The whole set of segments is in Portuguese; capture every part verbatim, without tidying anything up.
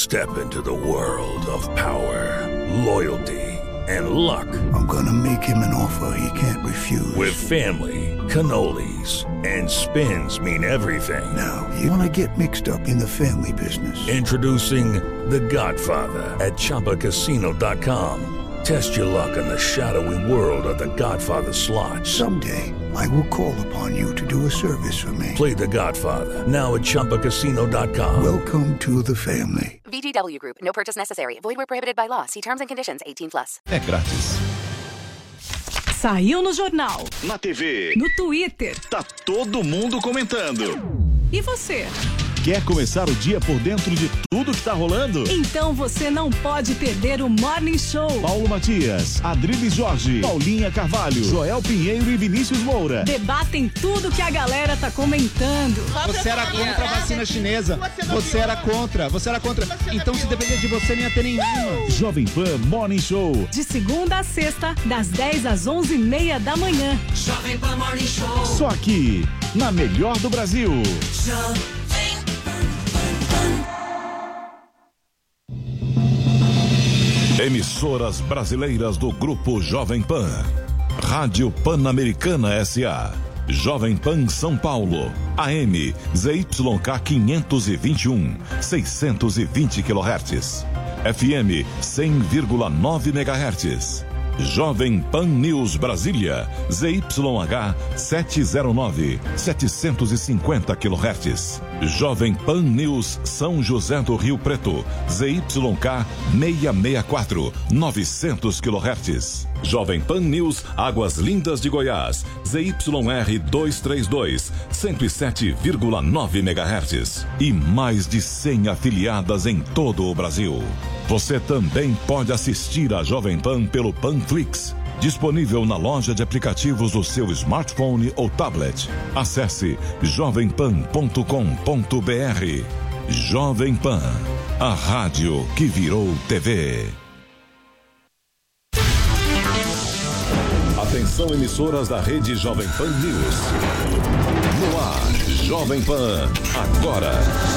Step into the world of power, loyalty, and luck. I'm gonna make him an offer he can't refuse. With family, cannolis, and spins mean everything. Now, you wanna get mixed up in the family business. Introducing The Godfather at Chumba Casino dot com. Test your luck in the shadowy world of The Godfather slot. Someday, I will call upon you to do a service for me. Play The Godfather now at Chumba Casino dot com. Welcome to the family. V G W Group. No purchase necessary. Void where prohibited by law. See terms and conditions. eighteen plus. É grátis. Saiu no jornal. Na T V. No Twitter. Tá todo mundo comentando. E você? Quer começar o dia por dentro de tudo que tá rolando? Então você não pode perder o Morning Show. Paulo Matias, Adriles Jorge, Paulinha Carvalho, Joel Pinheiro e Vinícius Moura. Debatem tudo que a galera tá comentando. Você era contra a vacina chinesa. Você era contra. Você era contra. Então, se depender de você, não ia ter nenhuma. Jovem Pan Morning Show. De segunda a sexta, das dez às onze e meia da manhã. Jovem Pan Morning Show. Só aqui, na melhor do Brasil. Emissoras brasileiras do Grupo Jovem Pan. Rádio Pan-Americana S A. Jovem Pan São Paulo. A M Z Y K quinhentos e vinte e um, seiscentos e vinte quilohertz. F M cem vírgula nove megahertz. Jovem Pan News Brasília, Z Y H setecentos e nove, setecentos e cinquenta quilohertz. Jovem Pan News São José do Rio Preto, Z Y K seiscentos e sessenta e quatro, novecentos quilohertz. Jovem Pan News Águas Lindas de Goiás, Z Y R duzentos e trinta e dois, cento e sete vírgula nove megahertz. E mais de cem afiliadas em todo o Brasil. Você também pode assistir a Jovem Pan pelo Panflix, disponível na loja de aplicativos do seu smartphone ou tablet. Acesse jovem pan ponto com ponto b r. Jovem Pan, a rádio que virou T V. Atenção, emissoras da rede Jovem Pan News. No ar, Jovem Pan, agora.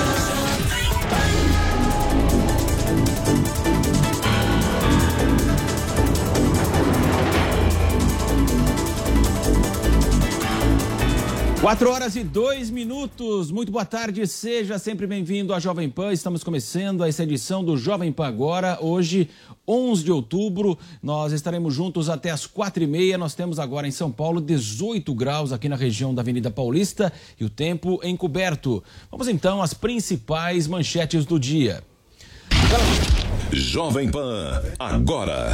Quatro horas e dois minutos, muito boa tarde, seja sempre bem-vindo à Jovem Pan. Estamos começando essa edição do Jovem Pan Agora, hoje, onze de outubro, nós estaremos juntos até as quatro e meia. Nós temos agora em São Paulo dezoito graus aqui na região da Avenida Paulista e o tempo encoberto. Vamos então às principais manchetes do dia. Jovem Pan Agora.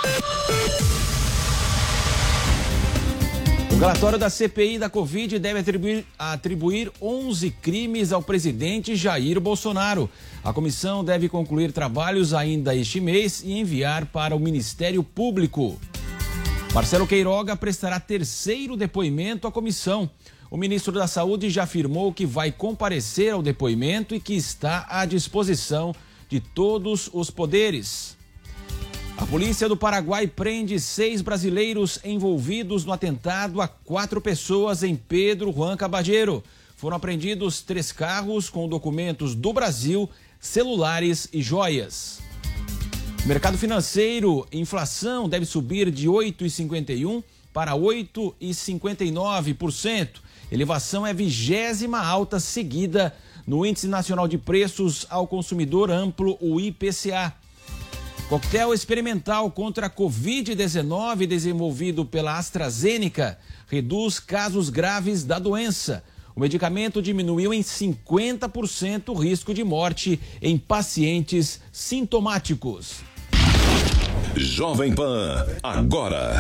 O relatório da C P I da Covid deve atribuir, atribuir onze crimes ao presidente Jair Bolsonaro. A comissão deve concluir trabalhos ainda este mês e enviar para o Ministério Público. Marcelo Queiroga prestará terceiro depoimento à comissão. O ministro da Saúde já afirmou que vai comparecer ao depoimento e que está à disposição de todos os poderes. A polícia do Paraguai prende seis brasileiros envolvidos no atentado a quatro pessoas em Pedro Juan Caballero. Foram apreendidos três carros com documentos do Brasil, celulares e joias. Mercado financeiro, inflação deve subir de oito vírgula cinquenta e um por cento para oito vírgula cinquenta e nove por cento. Elevação é vigésima alta seguida no Índice Nacional de Preços ao Consumidor Amplo, o I P C A. Coquetel experimental contra a covid dezenove desenvolvido pela AstraZeneca reduz casos graves da doença. O medicamento diminuiu em cinquenta por cento o risco de morte em pacientes sintomáticos. Jovem Pan, agora.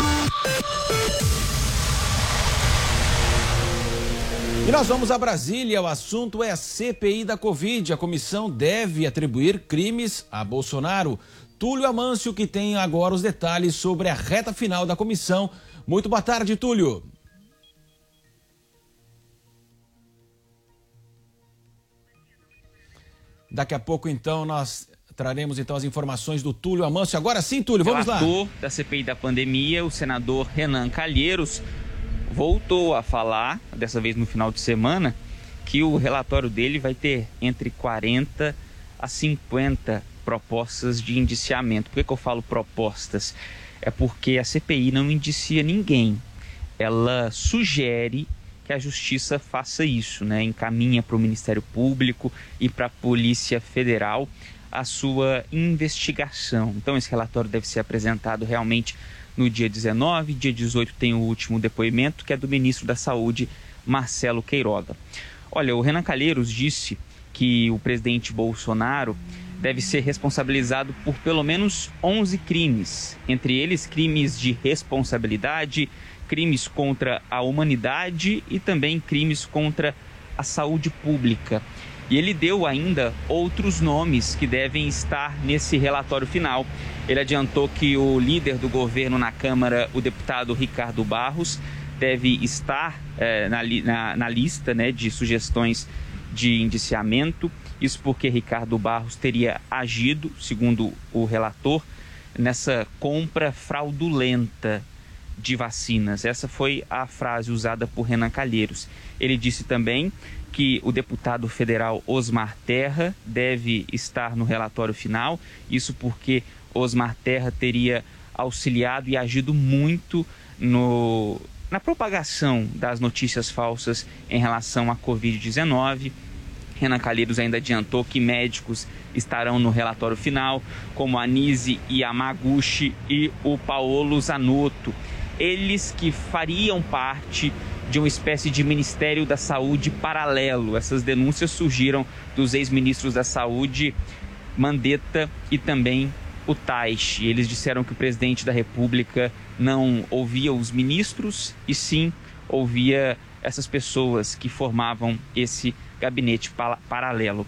E nós vamos a Brasília, o assunto é a C P I da Covid. A comissão deve atribuir crimes a Bolsonaro. Túlio Amâncio, que tem agora os detalhes sobre a reta final da comissão. Muito boa tarde, Túlio. Daqui a pouco, então, nós traremos então as informações do Túlio Amâncio. Agora sim, Túlio, vamos lá. O relator da C P I da pandemia, o senador Renan Calheiros, voltou a falar, dessa vez no final de semana, que o relatório dele vai ter entre quarenta a cinquenta propostas de indiciamento. Por que, que eu falo propostas? É porque a C P I não indicia ninguém. Ela sugere que a Justiça faça isso, né? Encaminha para o Ministério Público e para a Polícia Federal a sua investigação. Então esse relatório deve ser apresentado realmente no dia dezenove, dia dezoito tem o último depoimento, que é do ministro da Saúde, Marcelo Queiroga. Olha, o Renan Calheiros disse que o presidente Bolsonaro deve ser responsabilizado por pelo menos onze crimes, entre eles crimes de responsabilidade, crimes contra a humanidade e também crimes contra a saúde pública. E ele deu ainda outros nomes que devem estar nesse relatório final. Ele adiantou que o líder do governo na Câmara, o deputado Ricardo Barros, deve estar eh, na, na, na lista, né, de sugestões de indiciamento. Isso porque Ricardo Barros teria agido, segundo o relator, nessa compra fraudulenta de vacinas. Essa foi a frase usada por Renan Calheiros. Ele disse também que o deputado federal Osmar Terra deve estar no relatório final, isso porque Osmar Terra teria auxiliado e agido muito no, na propagação das notícias falsas em relação à covid dezenove. Renan Calheiros ainda adiantou que médicos estarão no relatório final, como a Nise Yamaguchi e o Paolo Zanotto. Eles que fariam parte de uma espécie de Ministério da Saúde paralelo. Essas denúncias surgiram dos ex-ministros da Saúde, Mandetta e também o Taishi. Eles disseram que o presidente da República não ouvia os ministros e sim ouvia essas pessoas que formavam esse gabinete paralelo.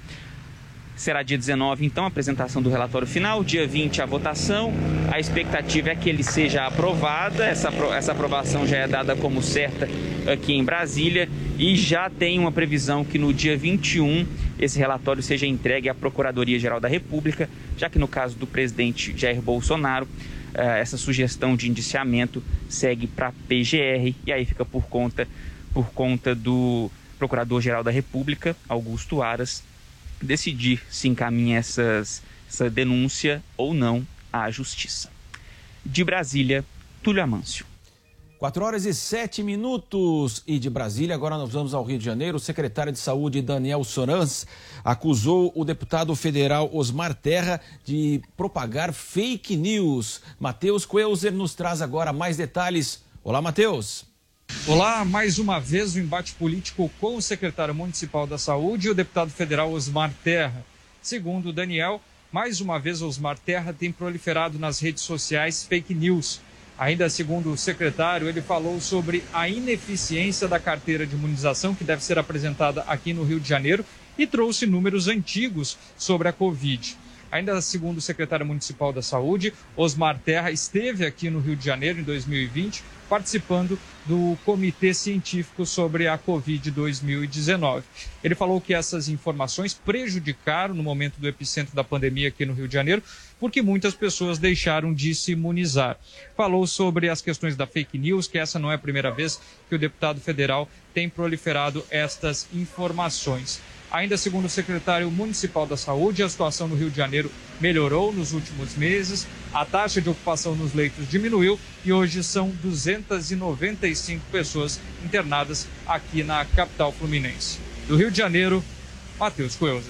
Será dia dezenove, então, a apresentação do relatório final, dia vinte a votação. A expectativa é que ele seja aprovado. Essa, essa aprovação já é dada como certa aqui em Brasília e já tem uma previsão que no dia vinte e um esse relatório seja entregue à Procuradoria-Geral da República, já que no caso do presidente Jair Bolsonaro, essa sugestão de indiciamento segue para a P G R e aí fica por conta, por conta do Procurador-Geral da República, Augusto Aras, decidir se encaminha essas, essa denúncia ou não à Justiça. De Brasília, Túlio Amâncio. quatro horas e sete minutos. E de Brasília, agora nós vamos ao Rio de Janeiro. O secretário de Saúde, Daniel Sorans, acusou o deputado federal Osmar Terra de propagar fake news. Matheus Queuser nos traz agora mais detalhes. Olá, Matheus. Olá, mais uma vez o embate político com o secretário municipal da Saúde e o deputado federal Osmar Terra. Segundo o Daniel, mais uma vez Osmar Terra tem proliferado nas redes sociais fake news. Ainda segundo o secretário, ele falou sobre a ineficiência da carteira de imunização que deve ser apresentada aqui no Rio de Janeiro e trouxe números antigos sobre a Covid. Ainda segundo o secretário municipal da Saúde, Osmar Terra esteve aqui no Rio de Janeiro em dois mil e vinte, participando do Comitê Científico sobre a Covid dois mil e dezenove. Ele falou que essas informações prejudicaram no momento do epicentro da pandemia aqui no Rio de Janeiro, porque muitas pessoas deixaram de se imunizar. Falou sobre as questões da fake news, que essa não é a primeira vez que o deputado federal tem proliferado estas informações. Ainda segundo o secretário municipal da Saúde, a situação no Rio de Janeiro melhorou nos últimos meses, a taxa de ocupação nos leitos diminuiu e hoje são duzentas e noventa e cinco pessoas internadas aqui na capital fluminense. Do Rio de Janeiro, Matheus Queuser.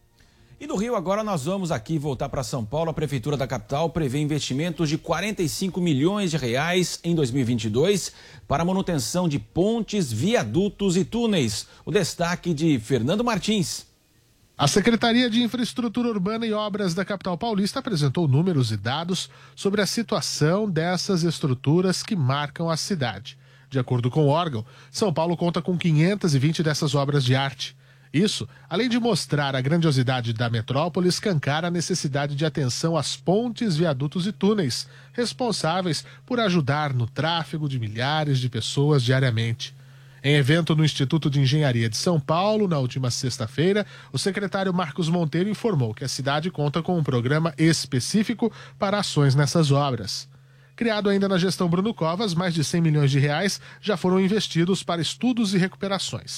E do Rio agora nós vamos aqui voltar para São Paulo. A Prefeitura da capital prevê investimentos de quarenta e cinco milhões de reais em dois mil e vinte e dois para a manutenção de pontes, viadutos e túneis. O destaque de Fernando Martins. A Secretaria de Infraestrutura Urbana e Obras da capital paulista apresentou números e dados sobre a situação dessas estruturas que marcam a cidade. De acordo com o órgão, São Paulo conta com quinhentas e vinte dessas obras de arte. Isso, além de mostrar a grandiosidade da metrópole, escancara a necessidade de atenção às pontes, viadutos e túneis, responsáveis por ajudar no tráfego de milhares de pessoas diariamente. Em evento no Instituto de Engenharia de São Paulo, na última sexta-feira, o secretário Marcos Monteiro informou que a cidade conta com um programa específico para ações nessas obras. Criado ainda na gestão Bruno Covas, mais de cem milhões de reais já foram investidos para estudos e recuperações.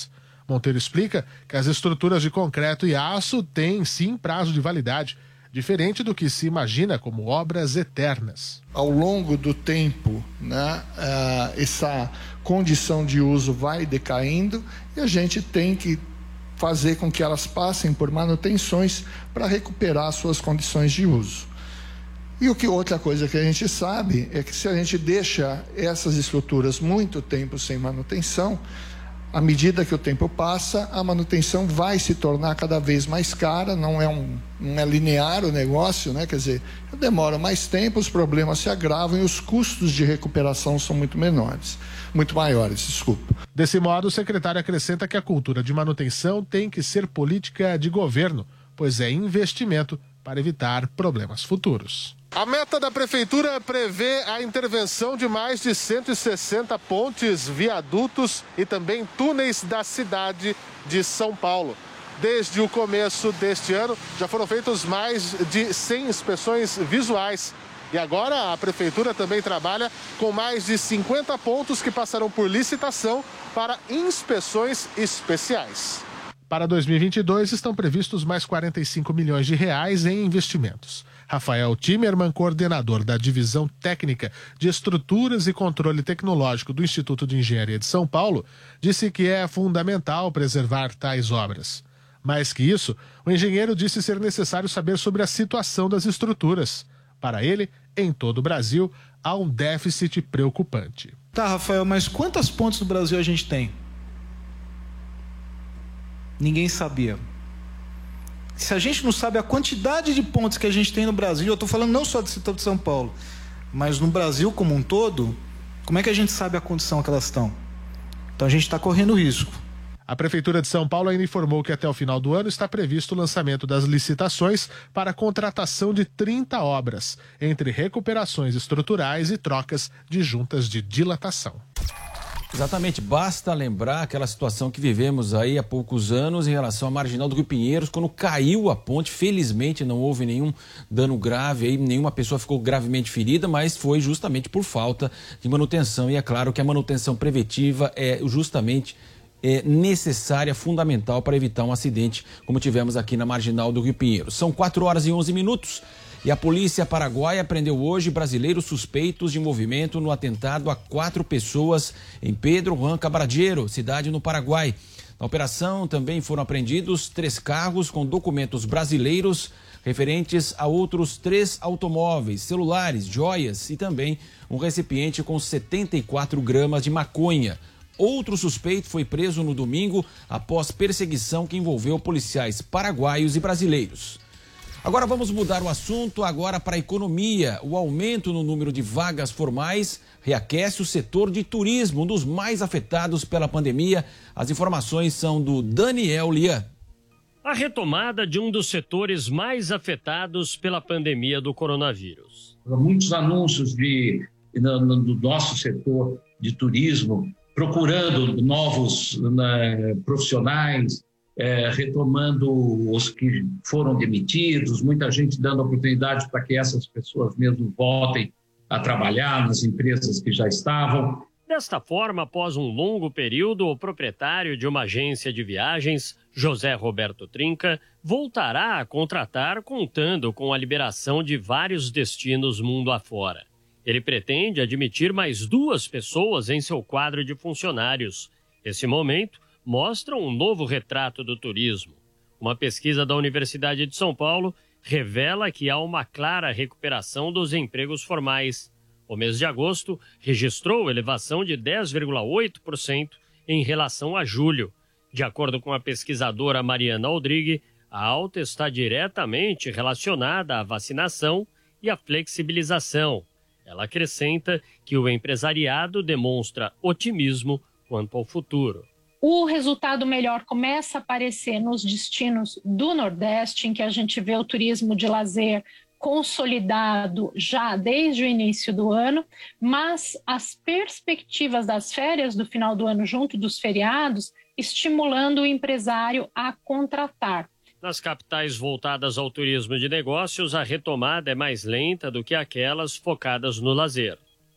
Monteiro explica que as estruturas de concreto e aço têm sim prazo de validade, diferente do que se imagina como obras eternas. Ao longo do tempo, né, essa condição de uso vai decaindo e a gente tem que fazer com que elas passem por manutenções para recuperar suas condições de uso. E o que outra coisa que a gente sabe é que se a gente deixa essas estruturas muito tempo sem manutenção, à medida que o tempo passa, a manutenção vai se tornar cada vez mais cara, não é, um, não é linear o negócio, né? Quer dizer, demora mais tempo, os problemas se agravam e os custos de recuperação são muito menores, muito maiores, desculpa. Desse modo, o secretário acrescenta que a cultura de manutenção tem que ser política de governo, pois é investimento para evitar problemas futuros. A meta da Prefeitura prevê a intervenção de mais de cento e sessenta pontes, viadutos e também túneis da cidade de São Paulo. Desde o começo deste ano, já foram feitas mais de cem inspeções visuais. E agora a Prefeitura também trabalha com mais de cinquenta pontos que passarão por licitação para inspeções especiais. Para dois mil e vinte e dois, estão previstos mais quarenta e cinco milhões de reais em investimentos. Rafael Timerman, coordenador da Divisão Técnica de Estruturas e Controle Tecnológico do Instituto de Engenharia de São Paulo, disse que é fundamental preservar tais obras. Mais que isso, o engenheiro disse ser necessário saber sobre a situação das estruturas. Para ele, em todo o Brasil, há um déficit preocupante. Tá, Rafael, mas quantas pontes no Brasil a gente tem? Ninguém sabia. Se a gente não sabe a quantidade de pontes que a gente tem no Brasil, eu estou falando não só do setor de São Paulo, mas no Brasil como um todo, como é que a gente sabe a condição que elas estão? Então a gente está correndo risco. A Prefeitura de São Paulo ainda informou que até o final do ano está previsto o lançamento das licitações para a contratação de trinta obras, entre recuperações estruturais e trocas de juntas de dilatação. Exatamente, basta lembrar aquela situação que vivemos aí há poucos anos em relação à Marginal do Rio Pinheiros, quando caiu a ponte. Felizmente não houve nenhum dano grave, aí, nenhuma pessoa ficou gravemente ferida, mas foi justamente por falta de manutenção. E é claro que a manutenção preventiva é justamente é, necessária, fundamental para evitar um acidente como tivemos aqui na Marginal do Rio Pinheiros. São quatro horas e onze minutos. E a polícia paraguaia prendeu hoje brasileiros suspeitos de envolvimento no atentado a quatro pessoas em Pedro Juan Cabradiero, cidade no Paraguai. Na operação também foram apreendidos três carros com documentos brasileiros referentes a outros três automóveis, celulares, joias e também um recipiente com setenta e quatro gramas de maconha. Outro suspeito foi preso no domingo após perseguição que envolveu policiais paraguaios e brasileiros. Agora vamos mudar o assunto agora para a economia. O aumento no número de vagas formais reaquece o setor de turismo, um dos mais afetados pela pandemia. As informações são do Daniel Lian. A retomada de um dos setores mais afetados pela pandemia do coronavírus. Muitos anúncios de, no, no, do nosso setor de turismo, procurando novos né, profissionais, É, retomando os que foram demitidos, muita gente dando oportunidade para que essas pessoas mesmo voltem a trabalhar nas empresas que já estavam. Desta forma, após um longo período, o proprietário de uma agência de viagens, José Roberto Trinca, voltará a contratar contando com a liberação de vários destinos mundo afora. Ele pretende admitir mais duas pessoas em seu quadro de funcionários. Esse momento mostra um novo retrato do turismo. Uma pesquisa da Universidade de São Paulo revela que há uma clara recuperação dos empregos formais. O mês de agosto registrou elevação de dez vírgula oito por cento em relação a julho. De acordo com a pesquisadora Mariana Aldrigue, a alta está diretamente relacionada à vacinação e à flexibilização. Ela acrescenta que o empresariado demonstra otimismo quanto ao futuro. O resultado melhor começa a aparecer nos destinos do Nordeste, em que a gente vê o turismo de lazer consolidado já desde o início do ano, mas as perspectivas das férias do final do ano junto dos feriados, estimulando o empresário a contratar. Nas capitais voltadas ao turismo de negócios, a retomada é mais lenta do que aquelas focadas no lazer.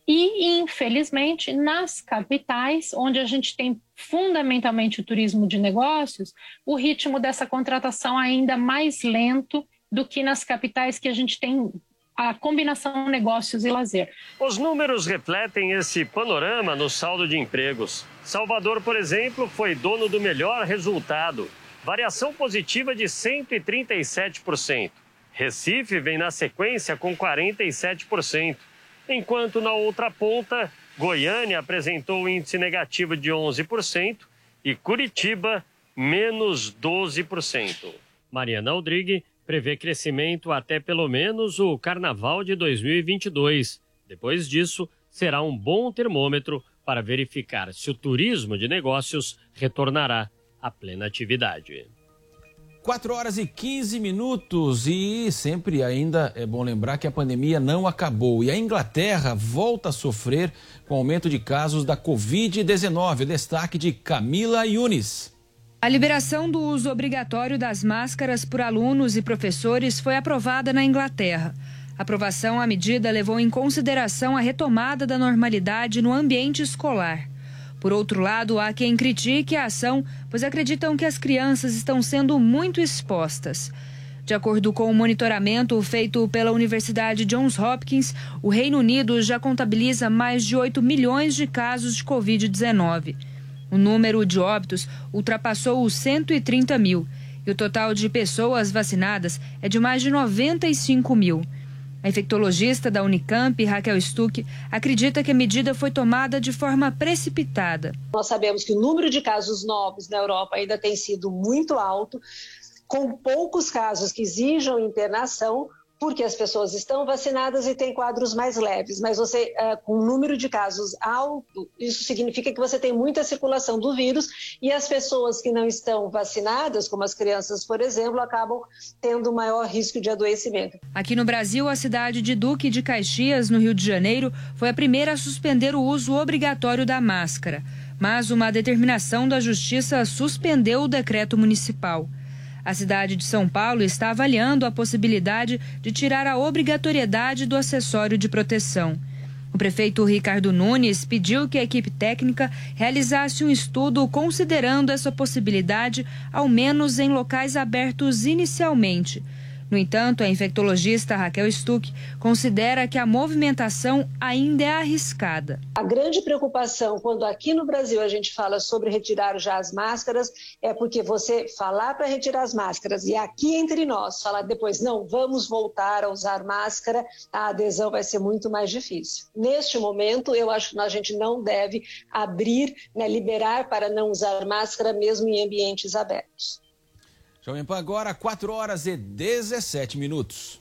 E, infelizmente, nas capitais, onde a gente tem fundamentalmente o turismo de negócios, o ritmo dessa contratação é ainda mais lento do que nas capitais que a gente tem a combinação negócios e lazer. Os números refletem esse panorama no saldo de empregos. Salvador, por exemplo, foi dono do melhor resultado, variação positiva de cento e trinta e sete por cento. Recife vem na sequência com quarenta e sete por cento. Enquanto na outra ponta, Goiânia apresentou um índice negativo de onze por cento e Curitiba, menos doze por cento. Mariana Aldrigue prevê crescimento até pelo menos o Carnaval de dois mil e vinte e dois. Depois disso, será um bom termômetro para verificar se o turismo de negócios retornará à plena atividade. quatro horas e quinze minutos e sempre ainda é bom lembrar que a pandemia não acabou e a Inglaterra volta a sofrer com o aumento de casos da covid dezenove. Destaque de Camila Yunis. A liberação do uso obrigatório das máscaras por alunos e professores foi aprovada na Inglaterra. A aprovação à medida levou em consideração a retomada da normalidade no ambiente escolar. Por outro lado, há quem critique a ação, pois acreditam que as crianças estão sendo muito expostas. De acordo com o monitoramento feito pela Universidade Johns Hopkins, o Reino Unido já contabiliza mais de oito milhões de casos de covid dezenove. O número de óbitos ultrapassou os cento e trinta mil e o total de pessoas vacinadas é de mais de noventa e cinco mil. A infectologista da Unicamp, Raquel Stuck, acredita que a medida foi tomada de forma precipitada. Nós sabemos que o número de casos novos na Europa ainda tem sido muito alto, com poucos casos que exijam internação, porque as pessoas estão vacinadas e têm quadros mais leves. Mas você, com um número de casos alto, isso significa que você tem muita circulação do vírus e as pessoas que não estão vacinadas, como as crianças, por exemplo, acabam tendo maior risco de adoecimento. Aqui no Brasil, a cidade de Duque de Caxias, no Rio de Janeiro, foi a primeira a suspender o uso obrigatório da máscara. Mas uma determinação da Justiça suspendeu o decreto municipal. A cidade de São Paulo está avaliando a possibilidade de tirar a obrigatoriedade do acessório de proteção. O prefeito Ricardo Nunes pediu que a equipe técnica realizasse um estudo considerando essa possibilidade, ao menos em locais abertos inicialmente. No entanto, a infectologista Raquel Stuck considera que a movimentação ainda é arriscada. A grande preocupação quando aqui no Brasil a gente fala sobre retirar já as máscaras é porque você falar para retirar as máscaras e aqui entre nós falar depois, não, vamos voltar a usar máscara, a adesão vai ser muito mais difícil. Neste momento, eu acho que a gente não deve abrir, né, liberar para não usar máscara mesmo em ambientes abertos. Jovem Pan agora, quatro horas e dezessete minutos.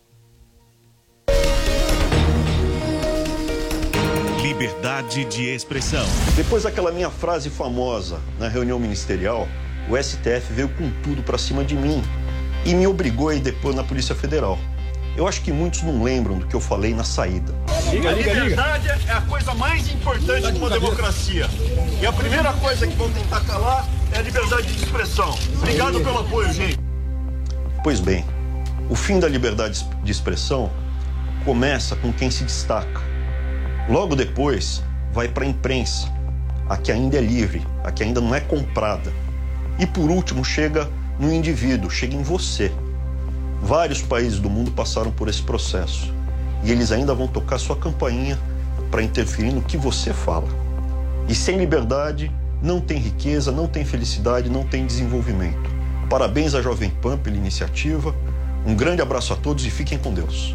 Liberdade de expressão. Depois daquela minha frase famosa na reunião ministerial, o S T F veio com tudo pra cima de mim e me obrigou a ir depor na Polícia Federal. Eu acho que muitos não lembram do que eu falei na saída. Liga, liga, a liberdade liga. É a coisa mais importante de uma democracia. E a primeira coisa que vão tentar calar é a liberdade de expressão. Obrigado pelo apoio, gente. Pois bem, o fim da liberdade de expressão começa com quem se destaca. Logo depois, vai para a imprensa, a que ainda é livre, a que ainda não é comprada. E por último, chega no indivíduo, chega em você. Vários países do mundo passaram por esse processo. E eles ainda vão tocar sua campainha para interferir no que você fala. E sem liberdade, não tem riqueza, não tem felicidade, não tem desenvolvimento. Parabéns à Jovem Pan pela iniciativa. Um grande abraço a todos e fiquem com Deus.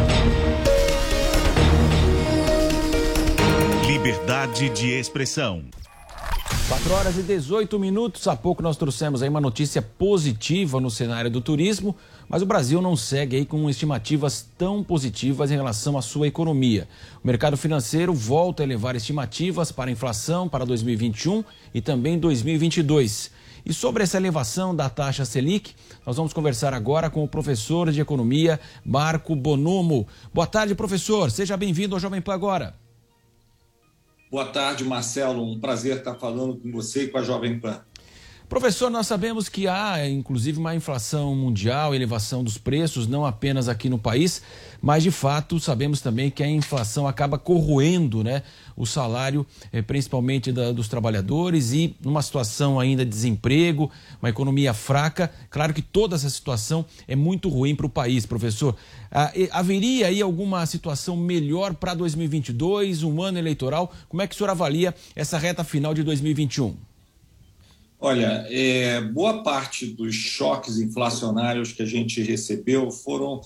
Liberdade de expressão. quatro horas e dezoito minutos. Há pouco nós trouxemos aí uma notícia positiva no cenário do turismo, mas o Brasil não segue aí com estimativas tão positivas em relação à sua economia. O mercado financeiro volta a elevar estimativas para a inflação para dois mil e vinte e um e também dois mil e vinte e dois. E sobre essa elevação da taxa Selic, nós vamos conversar agora com o professor de economia, Marco Bonomo. Boa tarde, professor. Seja bem-vindo ao Jovem Pan agora. Boa tarde, Marcelo. Um prazer estar falando com você e com a Jovem Pan. Professor, nós sabemos que há, inclusive, uma inflação mundial, elevação dos preços, não apenas aqui no país, mas, de fato, sabemos também que a inflação acaba corroendo, né, o salário, eh, principalmente da, dos trabalhadores, e numa situação ainda de desemprego, uma economia fraca. Claro que toda essa situação é muito ruim para o país, professor. Ah, haveria aí alguma situação melhor para dois mil e vinte e dois, um ano eleitoral? Como é que o senhor avalia essa reta final de dois mil e vinte e um? Olha, é, boa parte dos choques inflacionários que a gente recebeu foram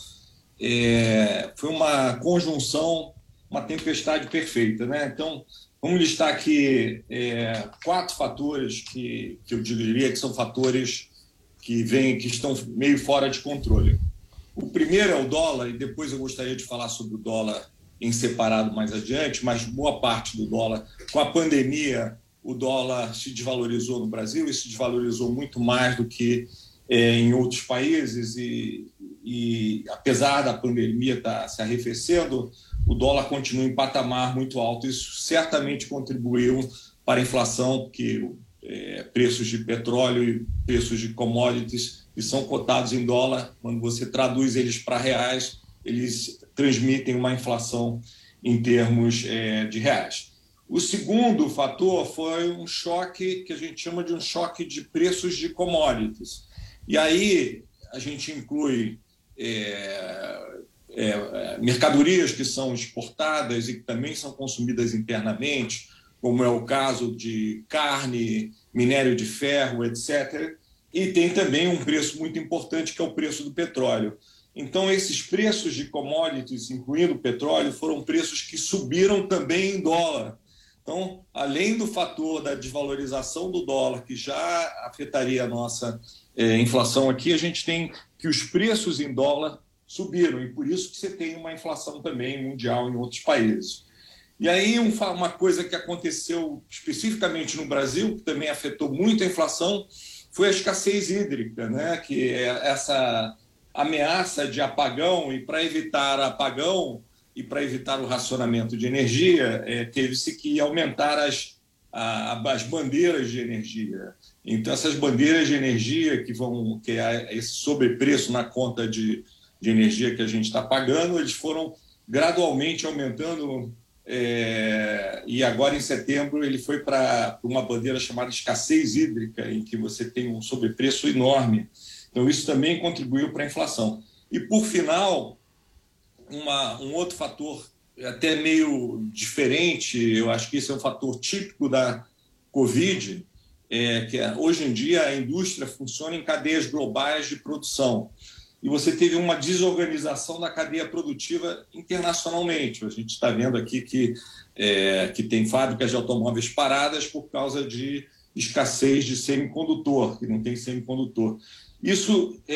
é, foi uma conjunção, uma tempestade perfeita, né? Então, vamos listar aqui é, quatro fatores que, que eu diria que são fatores que vêm, que estão meio fora de controle. O primeiro é o dólar, e depois eu gostaria de falar sobre o dólar em separado mais adiante, mas boa parte do dólar, com a pandemia, o dólar se desvalorizou no Brasil e se desvalorizou muito mais do que é, em outros países e, e, apesar da pandemia estar se arrefecendo, o dólar continua em patamar muito alto. Isso certamente contribuiu para a inflação, porque é, preços de petróleo e preços de commodities que são cotados em dólar, quando você traduz eles para reais, eles transmitem uma inflação em termos é, de reais. O segundo fator foi um choque que a gente chama de um choque de preços de commodities. E aí a gente inclui é, é, mercadorias que são exportadas e que também são consumidas internamente, como é o caso de carne, minério de ferro, etcétera. E tem também um preço muito importante, que é o preço do petróleo. Então, esses preços de commodities, incluindo o petróleo, foram preços que subiram também em dólar. Então, além do fator da desvalorização do dólar, que já afetaria a nossa é, inflação aqui, a gente tem que os preços em dólar subiram, e por isso que você tem uma inflação também mundial em outros países. E aí, um, uma coisa que aconteceu especificamente no Brasil, que também afetou muito a inflação, foi a escassez hídrica, né? Que é essa ameaça de apagão, e para evitar apagão, e para evitar o racionamento de energia, é, teve-se que aumentar as, a, as bandeiras de energia. Então, essas bandeiras de energia que vão, que é esse sobrepreço na conta de, de energia que a gente está pagando, eles foram gradualmente aumentando, é, e agora em setembro ele foi para uma bandeira chamada escassez hídrica, em que você tem um sobrepreço enorme. Então, isso também contribuiu para a inflação. E, por final, Uma, um outro fator até meio diferente, eu acho que esse é um fator típico da Covid, é que hoje em dia a indústria funciona em cadeias globais de produção. E você teve uma desorganização da cadeia produtiva internacionalmente. A gente está vendo aqui que, é, que tem fábricas de automóveis paradas por causa de escassez de semicondutor, que não tem semicondutor. Isso é,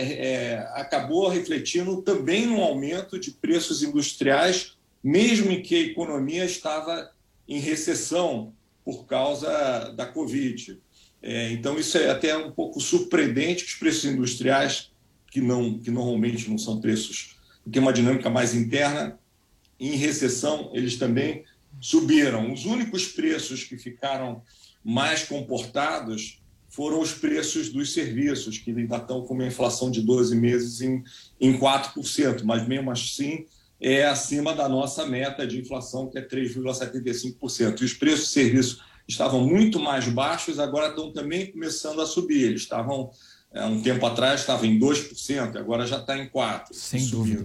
é, acabou refletindo também no aumento de preços industriais, mesmo em que a economia estava em recessão por causa da Covid. É, então, isso é até um pouco surpreendente, que os preços industriais, que, não, que normalmente não são preços, que tem uma dinâmica mais interna, em recessão, eles também subiram. Os únicos preços que ficaram mais comportados foram os preços dos serviços, que ainda estão com uma inflação de doze meses em, em quatro por cento, mas mesmo assim é acima da nossa meta de inflação, que é três vírgula setenta e cinco por cento. E os preços de serviço estavam muito mais baixos, agora estão também começando a subir. Eles estavam, há um tempo atrás, estavam em dois por cento, agora já está em quatro por cento. Sem dúvida.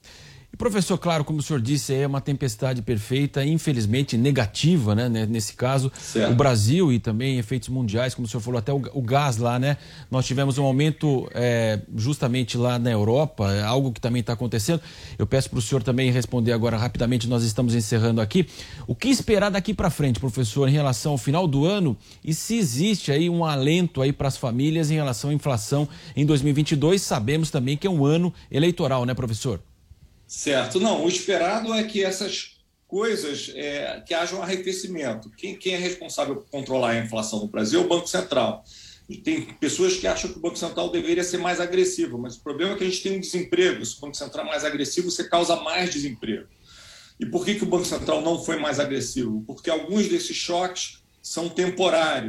E, professor, claro, como o senhor disse, é uma tempestade perfeita, infelizmente negativa, né? Nesse caso, certo. O Brasil e também efeitos mundiais, como o senhor falou, até o, o gás lá, né? Nós tivemos um aumento é, justamente lá na Europa, é algo que também está acontecendo. Eu peço para o senhor também responder agora rapidamente, nós estamos encerrando aqui. O que esperar daqui para frente, professor, em relação ao final do ano, e se existe aí um alento aí para as famílias em relação à inflação em dois mil e vinte e dois? Sabemos também que é um ano eleitoral, né, professor? Certo. Não, o esperado é que essas coisas, é, que haja um arrefecimento. Quem, quem é responsável por controlar a inflação no Brasil é o Banco Central. E tem pessoas que acham que o Banco Central deveria ser mais agressivo, mas o problema é que a gente tem um desemprego. Se o Banco Central é mais agressivo, você causa mais desemprego. E por que, que o Banco Central não foi mais agressivo? Porque alguns desses choques são temporários.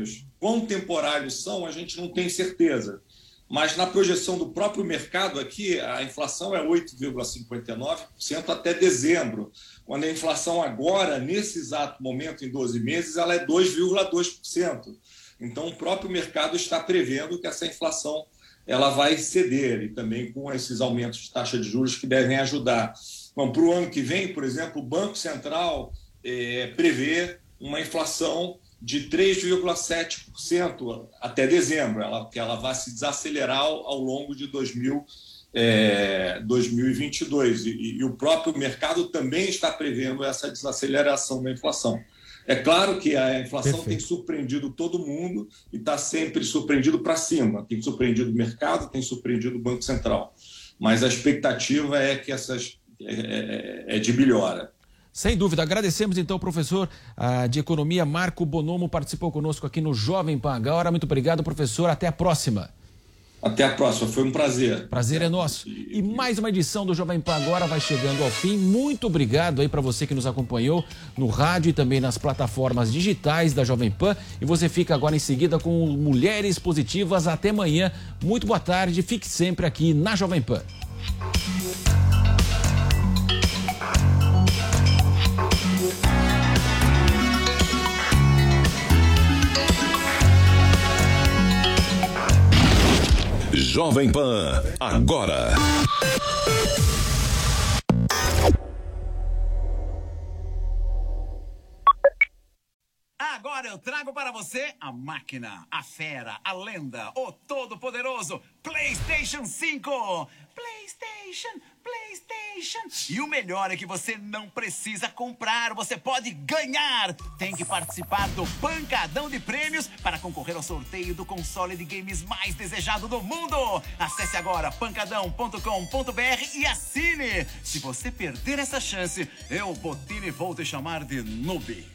Quão temporários são, a gente não tem certeza. Mas na projeção do próprio mercado aqui, a inflação é oito vírgula cinquenta e nove por cento até dezembro, quando a inflação agora, nesse exato momento, em doze meses, ela é dois vírgula dois por cento. Então, o próprio mercado está prevendo que essa inflação ela vai ceder, e também com esses aumentos de taxa de juros que devem ajudar. Bom, para o ano que vem, por exemplo, o Banco Central é, prevê uma inflação de três vírgula sete por cento até dezembro, ela, que ela vai se desacelerar ao, ao longo de dois mil, é, dois mil e vinte e dois. E, e o próprio mercado também está prevendo essa desaceleração da inflação. É claro que a inflação Perfeito. Tem surpreendido todo mundo e está sempre surpreendido para cima. Tem surpreendido o mercado, tem surpreendido o Banco Central. Mas a expectativa é que essas é, é, é de melhora. Sem dúvida. Agradecemos então ao professor uh, de Economia Marco Bonomo, participou conosco aqui no Jovem Pan agora. Muito obrigado, professor. Até a próxima. Até a próxima. Foi um prazer. Prazer é nosso. E mais uma edição do Jovem Pan agora vai chegando ao fim. Muito obrigado aí para você que nos acompanhou no rádio e também nas plataformas digitais da Jovem Pan. E você fica agora em seguida com Mulheres Positivas. Até amanhã. Muito boa tarde. Fique sempre aqui na Jovem Pan. Jovem Pan, agora. Agora eu trago para você a máquina, a fera, a lenda, o todo-poderoso PlayStation cinco. PlayStation, PlayStation. E o melhor é que você não precisa comprar, você pode ganhar. Tem que participar do Pancadão de Prêmios para concorrer ao sorteio do console de games mais desejado do mundo. Acesse agora pancadão ponto com ponto br e assine. Se você perder essa chance, eu, Botini, vou te chamar de noob.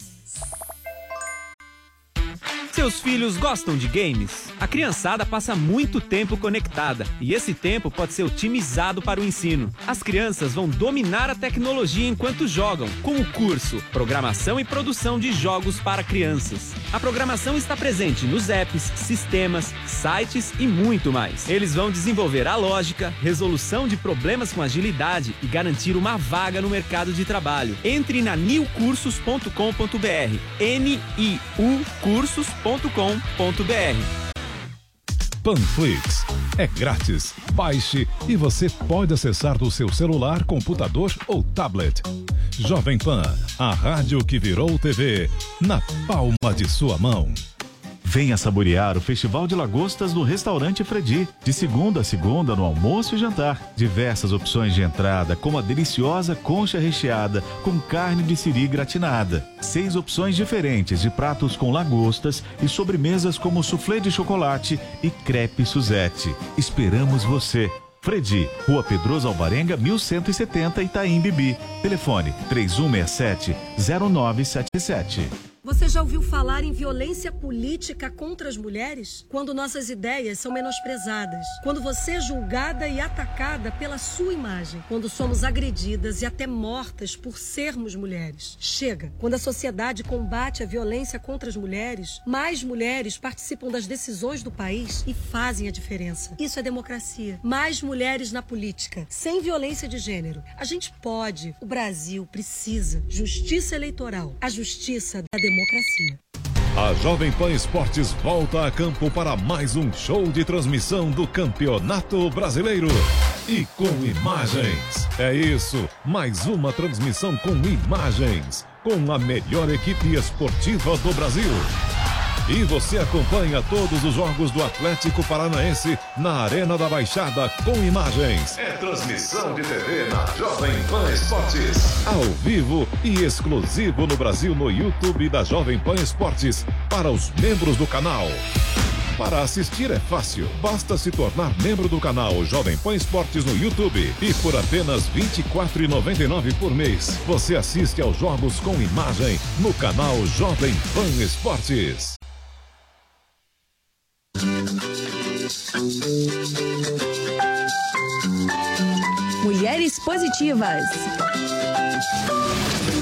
Seus filhos gostam de games? A criançada passa muito tempo conectada e esse tempo pode ser otimizado para o ensino. As crianças vão dominar a tecnologia enquanto jogam, com o curso Programação e Produção de Jogos para Crianças. A programação está presente nos apps, sistemas, sites e muito mais. Eles vão desenvolver a lógica, resolução de problemas com agilidade e garantir uma vaga no mercado de trabalho. Entre na new cursos ponto com ponto br, N I U cursos ponto com ponto br. Panflix é grátis. Baixe e você pode acessar do seu celular, computador ou tablet. Jovem Pan, a rádio que virou T V, na palma de sua mão. Venha saborear o Festival de Lagostas no Restaurante Fredi. De segunda a segunda no almoço e jantar. Diversas opções de entrada, como a deliciosa concha recheada com carne de siri gratinada. Seis opções diferentes de pratos com lagostas e sobremesas como soufflé de chocolate e crepe Suzette. Esperamos você. Fredi, Rua Pedroso Alvarenga, mil cento e setenta, Itaim Bibi. Telefone três um seis sete, zero nove sete sete. Você já ouviu falar em violência política contra as mulheres? Quando nossas ideias são menosprezadas. Quando você é julgada e atacada pela sua imagem. Quando somos agredidas e até mortas por sermos mulheres. Chega! Quando a sociedade combate a violência contra as mulheres, mais mulheres participam das decisões do país e fazem a diferença. Isso é democracia. Mais mulheres na política, sem violência de gênero. A gente pode. O Brasil precisa. Justiça eleitoral. A justiça da democracia. Democracia. A Jovem Pan Esportes volta a campo para mais um show de transmissão do Campeonato Brasileiro. E com imagens. É isso, mais uma transmissão com imagens. Com a melhor equipe esportiva do Brasil. E você acompanha todos os jogos do Atlético Paranaense na Arena da Baixada com imagens. É transmissão de T V na Jovem Pan Esportes. Ao vivo e exclusivo no Brasil no YouTube da Jovem Pan Esportes para os membros do canal. Para assistir é fácil, basta se tornar membro do canal Jovem Pan Esportes no YouTube e por apenas vinte e quatro reais e noventa e nove centavos por mês você assiste aos jogos com imagem no canal Jovem Pan Esportes. Mulheres Positivas.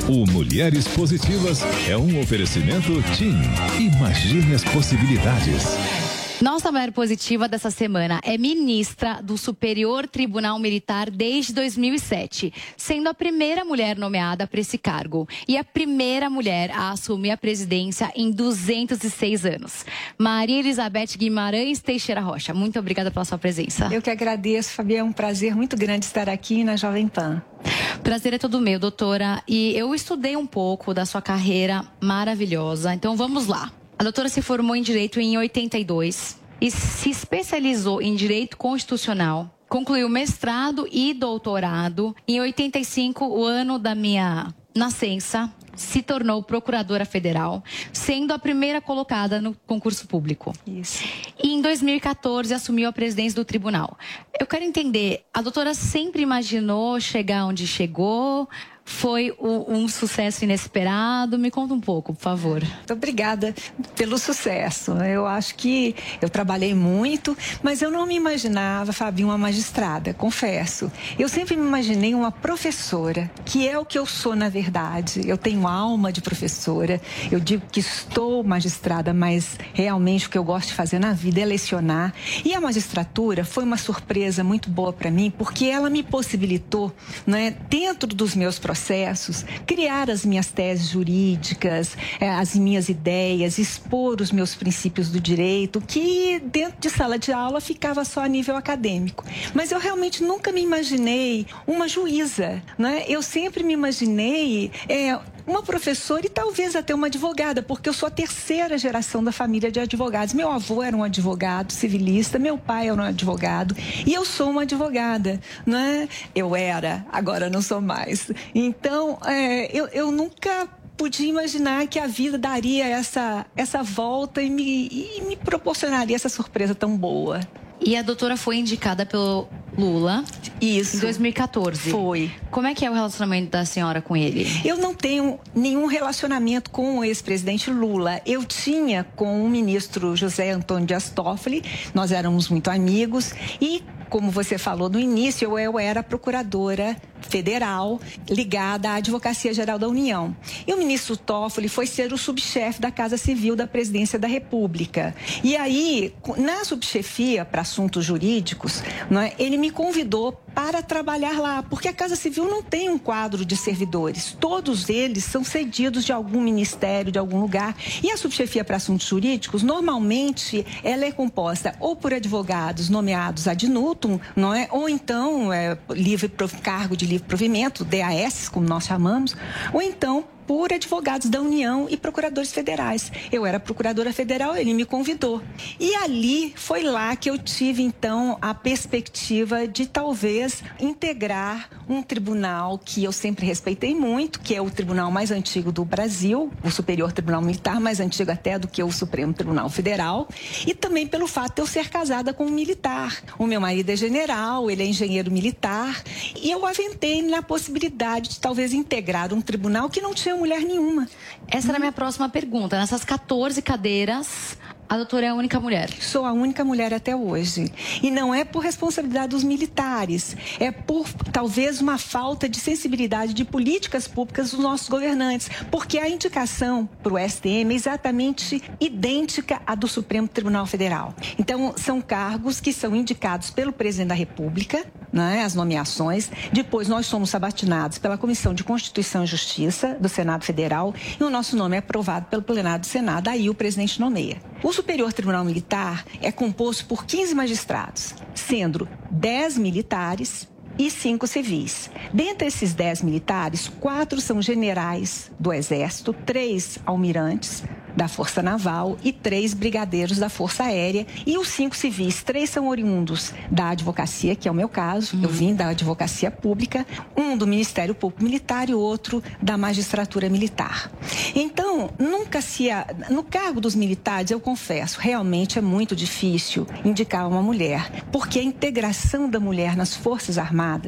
O Mulheres Positivas é um oferecimento TIM. Imagine as possibilidades. Nossa mulher positiva dessa semana é ministra do Superior Tribunal Militar desde dois mil e sete, sendo a primeira mulher nomeada para esse cargo e a primeira mulher a assumir a presidência em duzentos e seis anos. Maria Elizabeth Guimarães Teixeira Rocha, muito obrigada pela sua presença. Eu que agradeço, Fabi, é um prazer muito grande estar aqui na Jovem Pan. Prazer é todo meu, doutora. E eu estudei um pouco da sua carreira maravilhosa, então vamos lá. A doutora se formou em Direito em oitenta e dois e se especializou em Direito Constitucional. Concluiu mestrado e doutorado. Em oitenta e cinco, o ano da minha nascença, se tornou procuradora federal, sendo a primeira colocada no concurso público. Isso. E em dois mil e quatorze, assumiu a presidência do tribunal. Eu quero entender, a doutora sempre imaginou chegar onde chegou? Foi um sucesso inesperado? Me conta um pouco, por favor. Muito obrigada pelo sucesso. Eu acho que eu trabalhei muito, mas eu não me imaginava, Fabi, uma magistrada, confesso. Eu sempre me imaginei uma professora, que é o que eu sou na verdade. Eu tenho alma de professora. Eu digo que estou magistrada, mas realmente o que eu gosto de fazer na vida é lecionar. E a magistratura foi uma surpresa muito boa para mim, porque ela me possibilitou, né, dentro dos meus processos, processos, criar as minhas teses jurídicas, as minhas ideias, expor os meus princípios do direito, que dentro de sala de aula ficava só a nível acadêmico. Mas eu realmente nunca me imaginei uma juíza, né? Eu sempre me imaginei é, uma professora e talvez até uma advogada, porque eu sou a terceira geração da família de advogados. Meu avô era um advogado civilista, meu pai era um advogado e eu sou uma advogada, né? Eu era, agora não sou mais. Então, é, eu, eu nunca podia imaginar que a vida daria essa, essa volta e me, e me proporcionaria essa surpresa tão boa. E a doutora foi indicada pelo Lula. Isso. Em dois mil e quatorze. Foi. Como é que é o relacionamento da senhora com ele? Eu não tenho nenhum relacionamento com o ex-presidente Lula. Eu tinha com o ministro José Antônio Dias Toffoli. Nós éramos muito amigos e, como você falou no início, eu era procuradora federal ligada à Advocacia Geral da União. E o ministro Toffoli foi ser o subchefe da Casa Civil da Presidência da República. E aí, na subchefia para assuntos jurídicos, não é, ele me convidou para trabalhar lá, porque a Casa Civil não tem um quadro de servidores. Todos eles são cedidos de algum ministério, de algum lugar. E a subchefia para assuntos jurídicos, normalmente, ela é composta ou por advogados nomeados ad nutum, não é? Ou então, é, livre, cargo de livre provimento, D A S, como nós chamamos, ou então por advogados da União e procuradores federais. Eu era procuradora federal, ele me convidou. E ali, foi lá que eu tive, então, a perspectiva de talvez integrar um tribunal que eu sempre respeitei muito, que é o tribunal mais antigo do Brasil, o Superior Tribunal Militar, mais antigo até do que o Supremo Tribunal Federal, e também pelo fato de eu ser casada com um militar. O meu marido é general, ele é engenheiro militar, e eu aventei na possibilidade de talvez integrar um tribunal que não tinha mulher nenhuma. Essa era a minha próxima pergunta. Nessas quatorze cadeiras, a doutora é a única mulher? Sou a única mulher até hoje. E não é por responsabilidade dos militares, é por talvez uma falta de sensibilidade de políticas públicas dos nossos governantes, porque a indicação para o S T M é exatamente idêntica à do Supremo Tribunal Federal. Então, são cargos que são indicados pelo presidente da República, né, as nomeações. Depois, nós somos sabatinados pela Comissão de Constituição e Justiça do Senado Federal e o nosso nome é aprovado pelo plenário do Senado. Aí o presidente nomeia. O Superior Tribunal Militar é composto por quinze magistrados, sendo dez militares e cinco civis. Dentre esses dez militares, quatro são generais do Exército, três almirantes da Força Naval e três brigadeiros da Força Aérea. E os cinco civis, três são oriundos da advocacia, que é o meu caso, uhum. Eu vim da advocacia pública, um do Ministério Público Militar e outro da magistratura militar. Então, nunca se... No cargo dos militares, eu confesso, realmente é muito difícil indicar uma mulher, porque a integração da mulher nas Forças Armadas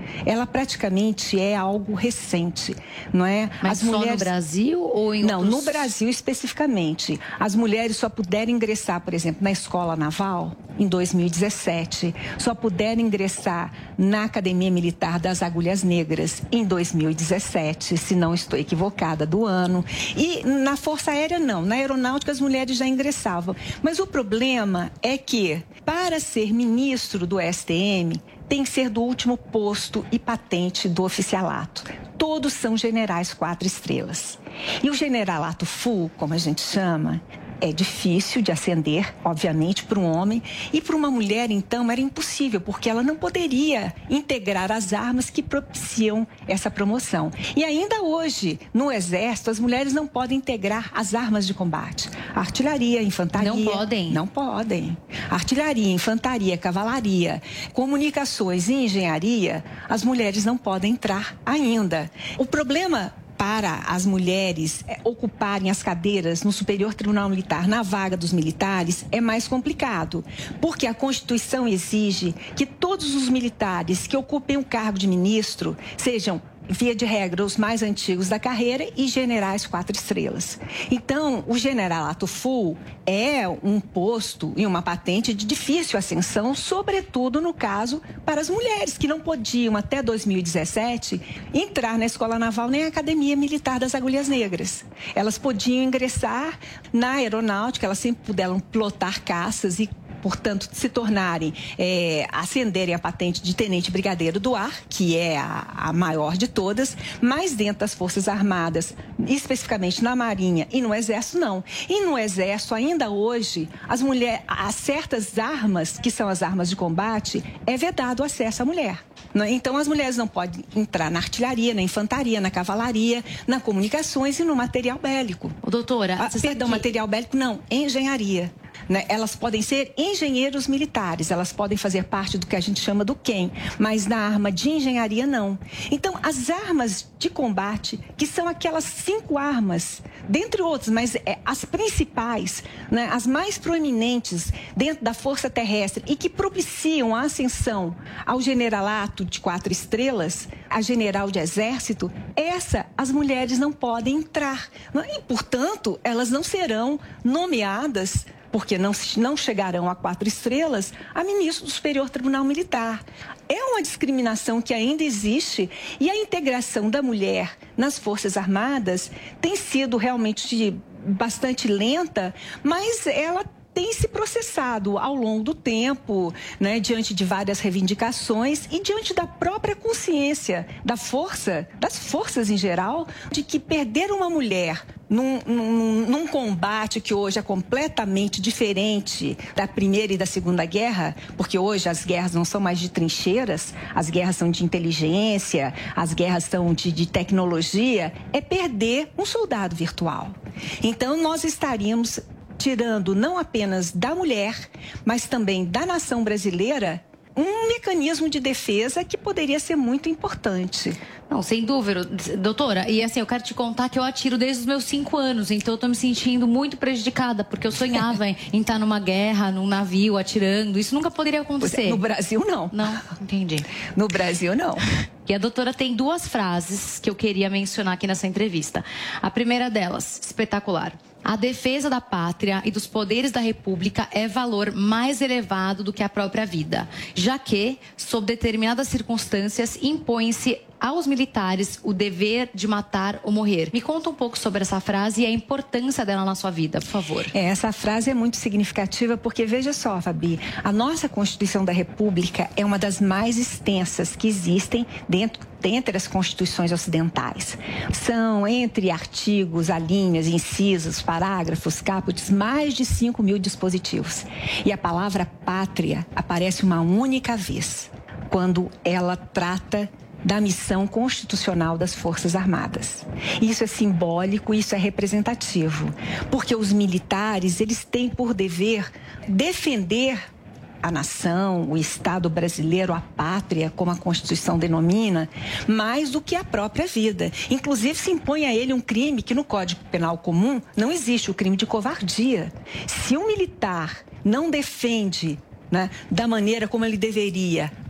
ela praticamente é algo recente, não é? Mas As só mulheres... no Brasil ou em Não, outros... no Brasil especificamente. As mulheres só puderam ingressar, por exemplo, na escola naval em dois mil e dezessete, só puderam ingressar na Academia Militar das Agulhas Negras em dois mil e dezessete, se não estou equivocada, do ano. E na Força Aérea não, na Aeronáutica as mulheres já ingressavam. Mas o problema é que, para ser ministro do S T M, tem que ser do último posto e patente do oficialato. Todos são generais quatro estrelas. E o generalato full, como a gente chama, é difícil de ascender, obviamente, para um homem. E para uma mulher, então, era impossível, porque ela não poderia integrar as armas que propiciam essa promoção. E ainda hoje, no Exército, as mulheres não podem integrar as armas de combate. Artilharia, infantaria... Não podem? Não podem. Artilharia, infantaria, cavalaria, comunicações e engenharia, as mulheres não podem entrar ainda. O problema... para as mulheres ocuparem as cadeiras no Superior Tribunal Militar na vaga dos militares é mais complicado, porque a Constituição exige que todos os militares que ocupem o cargo de ministro sejam, via de regra, os mais antigos da carreira e generais quatro estrelas. Então, o generalato full é um posto e uma patente de difícil ascensão, sobretudo no caso para as mulheres, que não podiam, até dois mil e dezessete, entrar na Escola Naval nem na Academia Militar das Agulhas Negras. Elas podiam ingressar na aeronáutica, elas sempre puderam pilotar caças e, portanto, se tornarem, é, ascenderem a patente de tenente brigadeiro do ar, que é a, a maior de todas, mas dentro das Forças Armadas, especificamente na Marinha e no Exército, não. E no Exército, ainda hoje, as mulheres, a certas armas, que são as armas de combate, é vedado o acesso à mulher. Então, as mulheres não podem entrar na artilharia, na infantaria, na cavalaria, na comunicações e no material bélico. Doutora, ah, perdão, que... material bélico não, engenharia. Né? Elas podem ser engenheiros militares, elas podem fazer parte do que a gente chama do Q E M, mas na arma de engenharia não. Então, as armas de combate, que são aquelas cinco armas, dentre outras, mas é, as principais, né, as mais proeminentes dentro da Força Terrestre e que propiciam a ascensão ao generalato de quatro estrelas, a general de exército, essa as mulheres não podem entrar. E, portanto, elas não serão nomeadas, porque não, não chegarão a quatro estrelas, a ministro do Superior Tribunal Militar. É uma discriminação que ainda existe e a integração da mulher nas Forças Armadas tem sido realmente bastante lenta, mas ela tem se processado ao longo do tempo, né, diante de várias reivindicações e diante da própria consciência da força, das forças em geral, de que perder uma mulher Num, num, num combate que hoje é completamente diferente da Primeira e da Segunda Guerra, porque hoje as guerras não são mais de trincheiras, as guerras são de inteligência, as guerras são de, de tecnologia, é perder um soldado virtual. Então, nós estaríamos tirando não apenas da mulher, mas também da nação brasileira, um mecanismo de defesa que poderia ser muito importante. Não, sem dúvida, doutora. E assim, eu quero te contar que eu atiro desde os meus cinco anos, então eu tô me sentindo muito prejudicada, porque eu sonhava em, em estar numa guerra, num navio, atirando. Isso nunca poderia acontecer. No Brasil, não. Não, entendi. No Brasil, não. E a doutora tem duas frases que eu queria mencionar aqui nessa entrevista. A primeira delas, espetacular. A defesa da pátria e dos poderes da República é valor mais elevado do que a própria vida, já que, sob determinadas circunstâncias, impõe-se aos militares o dever de matar ou morrer. Me conta um pouco sobre essa frase e a importância dela na sua vida, por favor. É, essa frase é muito significativa porque, veja só, Fabi, a nossa Constituição da República é uma das mais extensas que existem dentro dentre as constituições ocidentais. São, entre artigos, alíneas, incisos, parágrafos, caput, mais de cinco mil dispositivos. E a palavra pátria aparece uma única vez, quando ela trata da missão constitucional das Forças Armadas. Isso é simbólico, isso é representativo, porque os militares, eles têm por dever defender a nação, o Estado brasileiro, a pátria, como a Constituição denomina, mais do que a própria vida. Inclusive, se impõe a ele um crime que no Código Penal Comum não existe, o crime de covardia. Se um militar não defende, né, da maneira como ele deveria,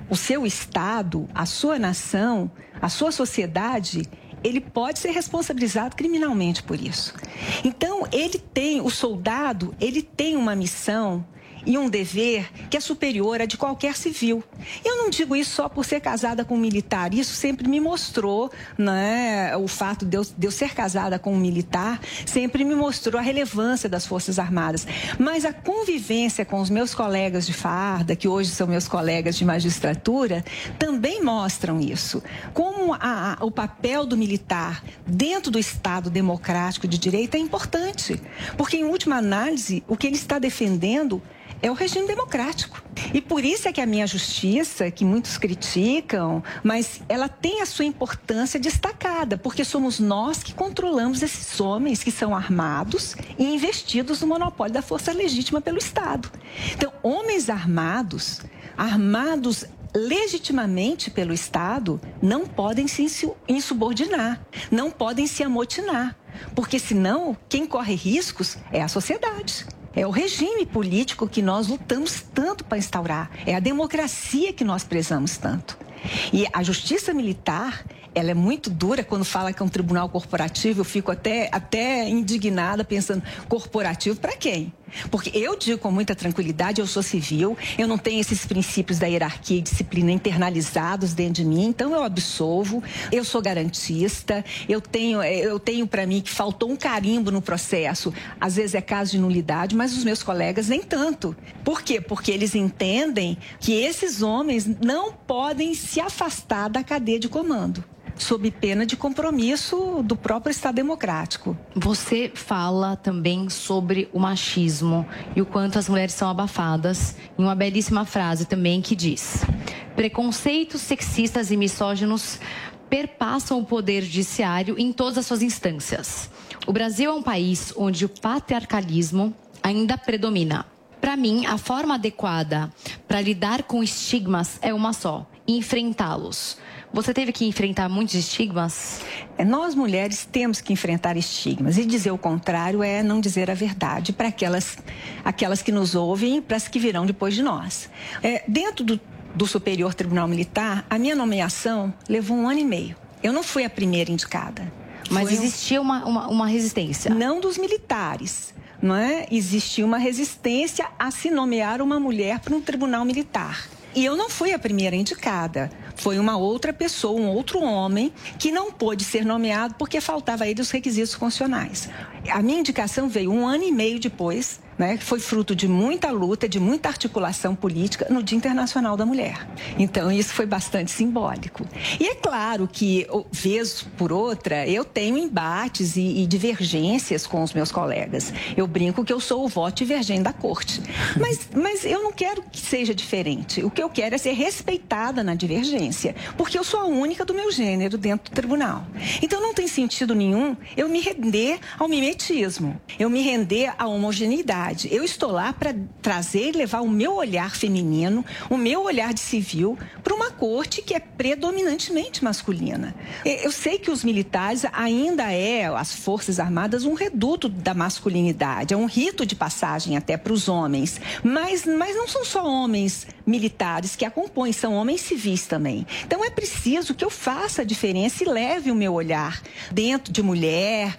o seu Estado, a sua nação, a sua sociedade, ele pode ser responsabilizado criminalmente por isso. Então, ele tem, o soldado, ele tem uma missão e um dever que é superior a de qualquer civil. Eu não digo isso só por ser casada com um militar, isso sempre me mostrou, né, o fato de eu, de eu ser casada com um militar, sempre me mostrou a relevância das Forças Armadas. Mas a convivência com os meus colegas de farda, que hoje são meus colegas de magistratura, também mostram isso. Como a, a, o papel do militar dentro do Estado democrático de direito é importante, porque, em última análise, o que ele está defendendo é o regime democrático. E por isso é que a minha justiça, que muitos criticam, mas ela tem a sua importância destacada, porque somos nós que controlamos esses homens que são armados e investidos no monopólio da força legítima pelo Estado. Então, homens armados, armados legitimamente pelo Estado, não podem se insubordinar, não podem se amotinar, porque senão quem corre riscos é a sociedade. É o regime político que nós lutamos tanto para instaurar. É a democracia que nós prezamos tanto. E a justiça militar, ela é muito dura quando fala que é um tribunal corporativo. Eu fico até, até indignada pensando, corporativo para quem? Porque eu digo com muita tranquilidade, eu sou civil, eu não tenho esses princípios da hierarquia e disciplina internalizados dentro de mim, então eu absolvo, eu sou garantista, eu tenho, eu tenho para mim que faltou um carimbo no processo, às vezes é caso de nulidade, mas os meus colegas nem tanto. Por quê? Porque eles entendem que esses homens não podem se afastar da cadeia de comando, sob pena de compromisso do próprio Estado democrático. Você fala também sobre o machismo e o quanto as mulheres são abafadas, em uma belíssima frase também que diz: preconceitos sexistas e misóginos perpassam o poder judiciário em todas as suas instâncias. O Brasil é um país onde o patriarcalismo ainda predomina. Para mim, a forma adequada para lidar com estigmas é uma só: enfrentá-los. Você teve que enfrentar muitos estigmas? Nós, mulheres, temos que enfrentar estigmas. E dizer o contrário é não dizer a verdade para aquelas, aquelas que nos ouvem e para as que virão depois de nós. É, dentro do, do Superior Tribunal Militar, a minha nomeação levou um ano e meio. Eu não fui a primeira indicada. Mas existia uma, uma, uma resistência? Não dos militares. Não é? Existia uma resistência a se nomear uma mulher para um tribunal militar. E eu não fui a primeira indicada. Foi uma outra pessoa, um outro homem, que não pôde ser nomeado porque faltava a ele os requisitos funcionais. A minha indicação veio um ano e meio depois, né, que foi fruto de muita luta, de muita articulação política no Dia Internacional da Mulher. Então, isso foi bastante simbólico. E é claro que, vez por outra, eu tenho embates e, e divergências com os meus colegas. Eu brinco que eu sou o voto divergente da corte. Mas, mas eu não quero que seja diferente. O que eu quero é ser respeitada na divergência, porque eu sou a única do meu gênero dentro do tribunal. Então, não tem sentido nenhum eu me render ao mimetismo, eu me render à homogeneidade. Eu estou lá para trazer e levar o meu olhar feminino, o meu olhar de civil, para uma corte que é predominantemente masculina. Eu sei que os militares ainda é, as Forças Armadas, um reduto da masculinidade, é um rito de passagem até para os homens, mas, mas não são só homens militares que a compõem, são homens civis também. Então é preciso que eu faça a diferença e leve o meu olhar dentro de mulher,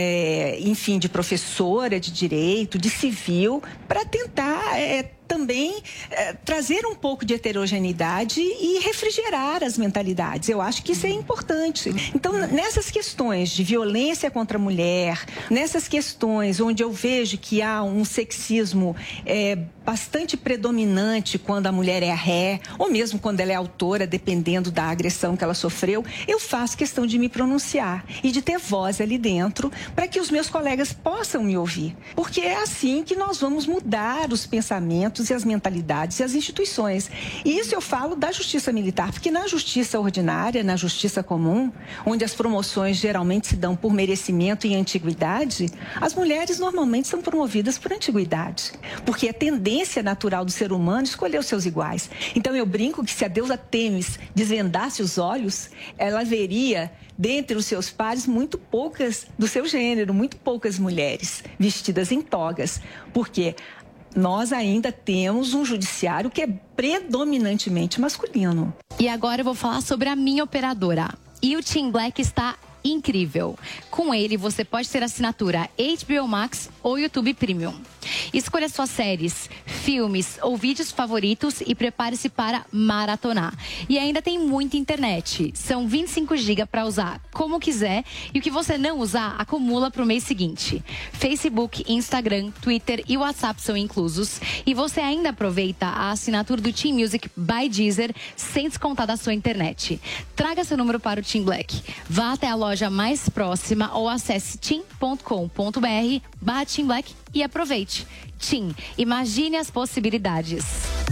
é, enfim, de professora de direito, de civil, para tentar é, também é, trazer um pouco de heterogeneidade e refrigerar as mentalidades. Eu acho que isso é importante. Então, nessas questões de violência contra a mulher, nessas questões onde eu vejo que há um sexismo é, bastante predominante quando a mulher é ré, ou mesmo quando ela é autora, dependendo da agressão que ela sofreu, eu faço questão de me pronunciar e de ter voz ali dentro para que os meus colegas possam me ouvir. Porque é assim que nós vamos mudar os pensamentos e as mentalidades e as instituições. E isso eu falo da justiça militar, porque na justiça ordinária, na justiça comum, onde as promoções geralmente se dão por merecimento e antiguidade, as mulheres normalmente são promovidas por antiguidade, porque é tendência natural do ser humano escolher os seus iguais. Então eu brinco que se a deusa Têmis desvendasse os olhos, ela veria dentre os seus pares muito poucas do seu gênero, muito poucas mulheres vestidas em togas, porque nós ainda temos um judiciário que é predominantemente masculino. E agora eu vou falar sobre a minha operadora. E o Tim Black está incrível. Com ele, você pode ter assinatura H B O Max ou YouTube Premium. Escolha suas séries, filmes ou vídeos favoritos e prepare-se para maratonar. E ainda tem muita internet. São vinte e cinco gigas para usar como quiser. E o que você não usar, acumula para o mês seguinte. Facebook, Instagram, Twitter e WhatsApp são inclusos. E você ainda aproveita a assinatura do Tim Music by Deezer sem descontar da sua internet. Traga seu número para o Tim Black. Vá até a loja mais próxima ou acesse tim ponto com ponto br barra Tim Black e aproveite. Tim, imagine as possibilidades.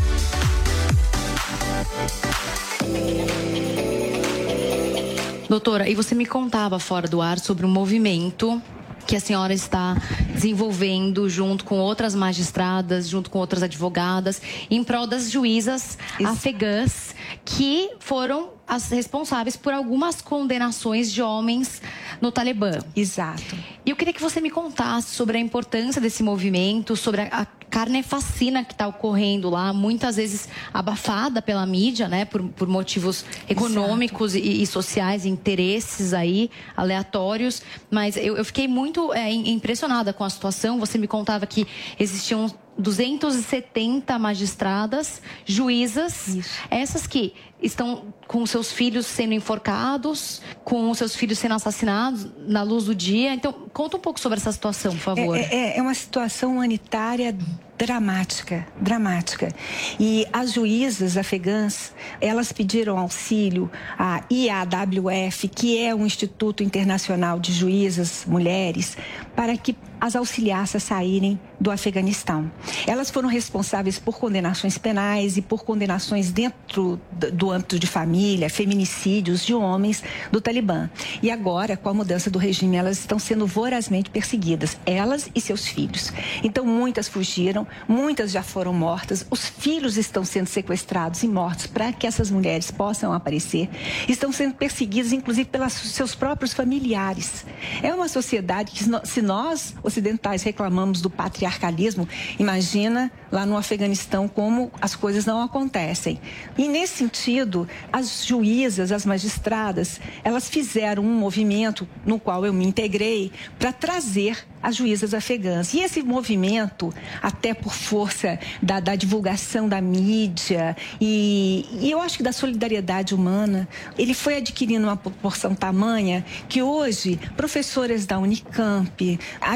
Doutora, e você me contava fora do ar sobre um movimento que a senhora está desenvolvendo junto com outras magistradas, junto com outras advogadas, em prol das juízas Isso. afegãs que foram as responsáveis por algumas condenações de homens no Talibã. Exato. E eu queria que você me contasse sobre a importância desse movimento, sobre a, a carnefacina que está ocorrendo lá, muitas vezes abafada pela mídia, né, por, por motivos econômicos e, e sociais, interesses aí aleatórios. Mas eu, eu fiquei muito é, impressionada com a situação. Você me contava que existiam duzentas e setenta magistradas, juízas, Isso. essas que estão com seus filhos sendo enforcados, com seus filhos sendo assassinados na luz do dia. Então, conta um pouco sobre essa situação, por favor. É, é, é uma situação humanitária dramática, dramática. E as juízas afegãs, elas pediram auxílio à I A W F, que é um Instituto Internacional de Juízas Mulheres, para que as auxiliasse a saírem do Afeganistão. Elas foram responsáveis por condenações penais e por condenações dentro do âmbito de família, feminicídios de homens do Talibã. E agora, com a mudança do regime, elas estão sendo vorazmente perseguidas, elas e seus filhos. Então, muitas fugiram, muitas já foram mortas, os filhos estão sendo sequestrados e mortos para que essas mulheres possam aparecer. Estão sendo perseguidas, inclusive, pelos seus próprios familiares. É uma sociedade que, se nós ocidentais reclamamos do patriarcalismo, imagina lá no Afeganistão como as coisas não acontecem. E nesse sentido, as juízas, as magistradas, elas fizeram um movimento no qual eu me integrei para trazer as juízas afegãs. E esse movimento, até por força da, da divulgação da mídia e, e eu acho que da solidariedade humana, ele foi adquirindo uma proporção tamanha que hoje professoras da Unicamp,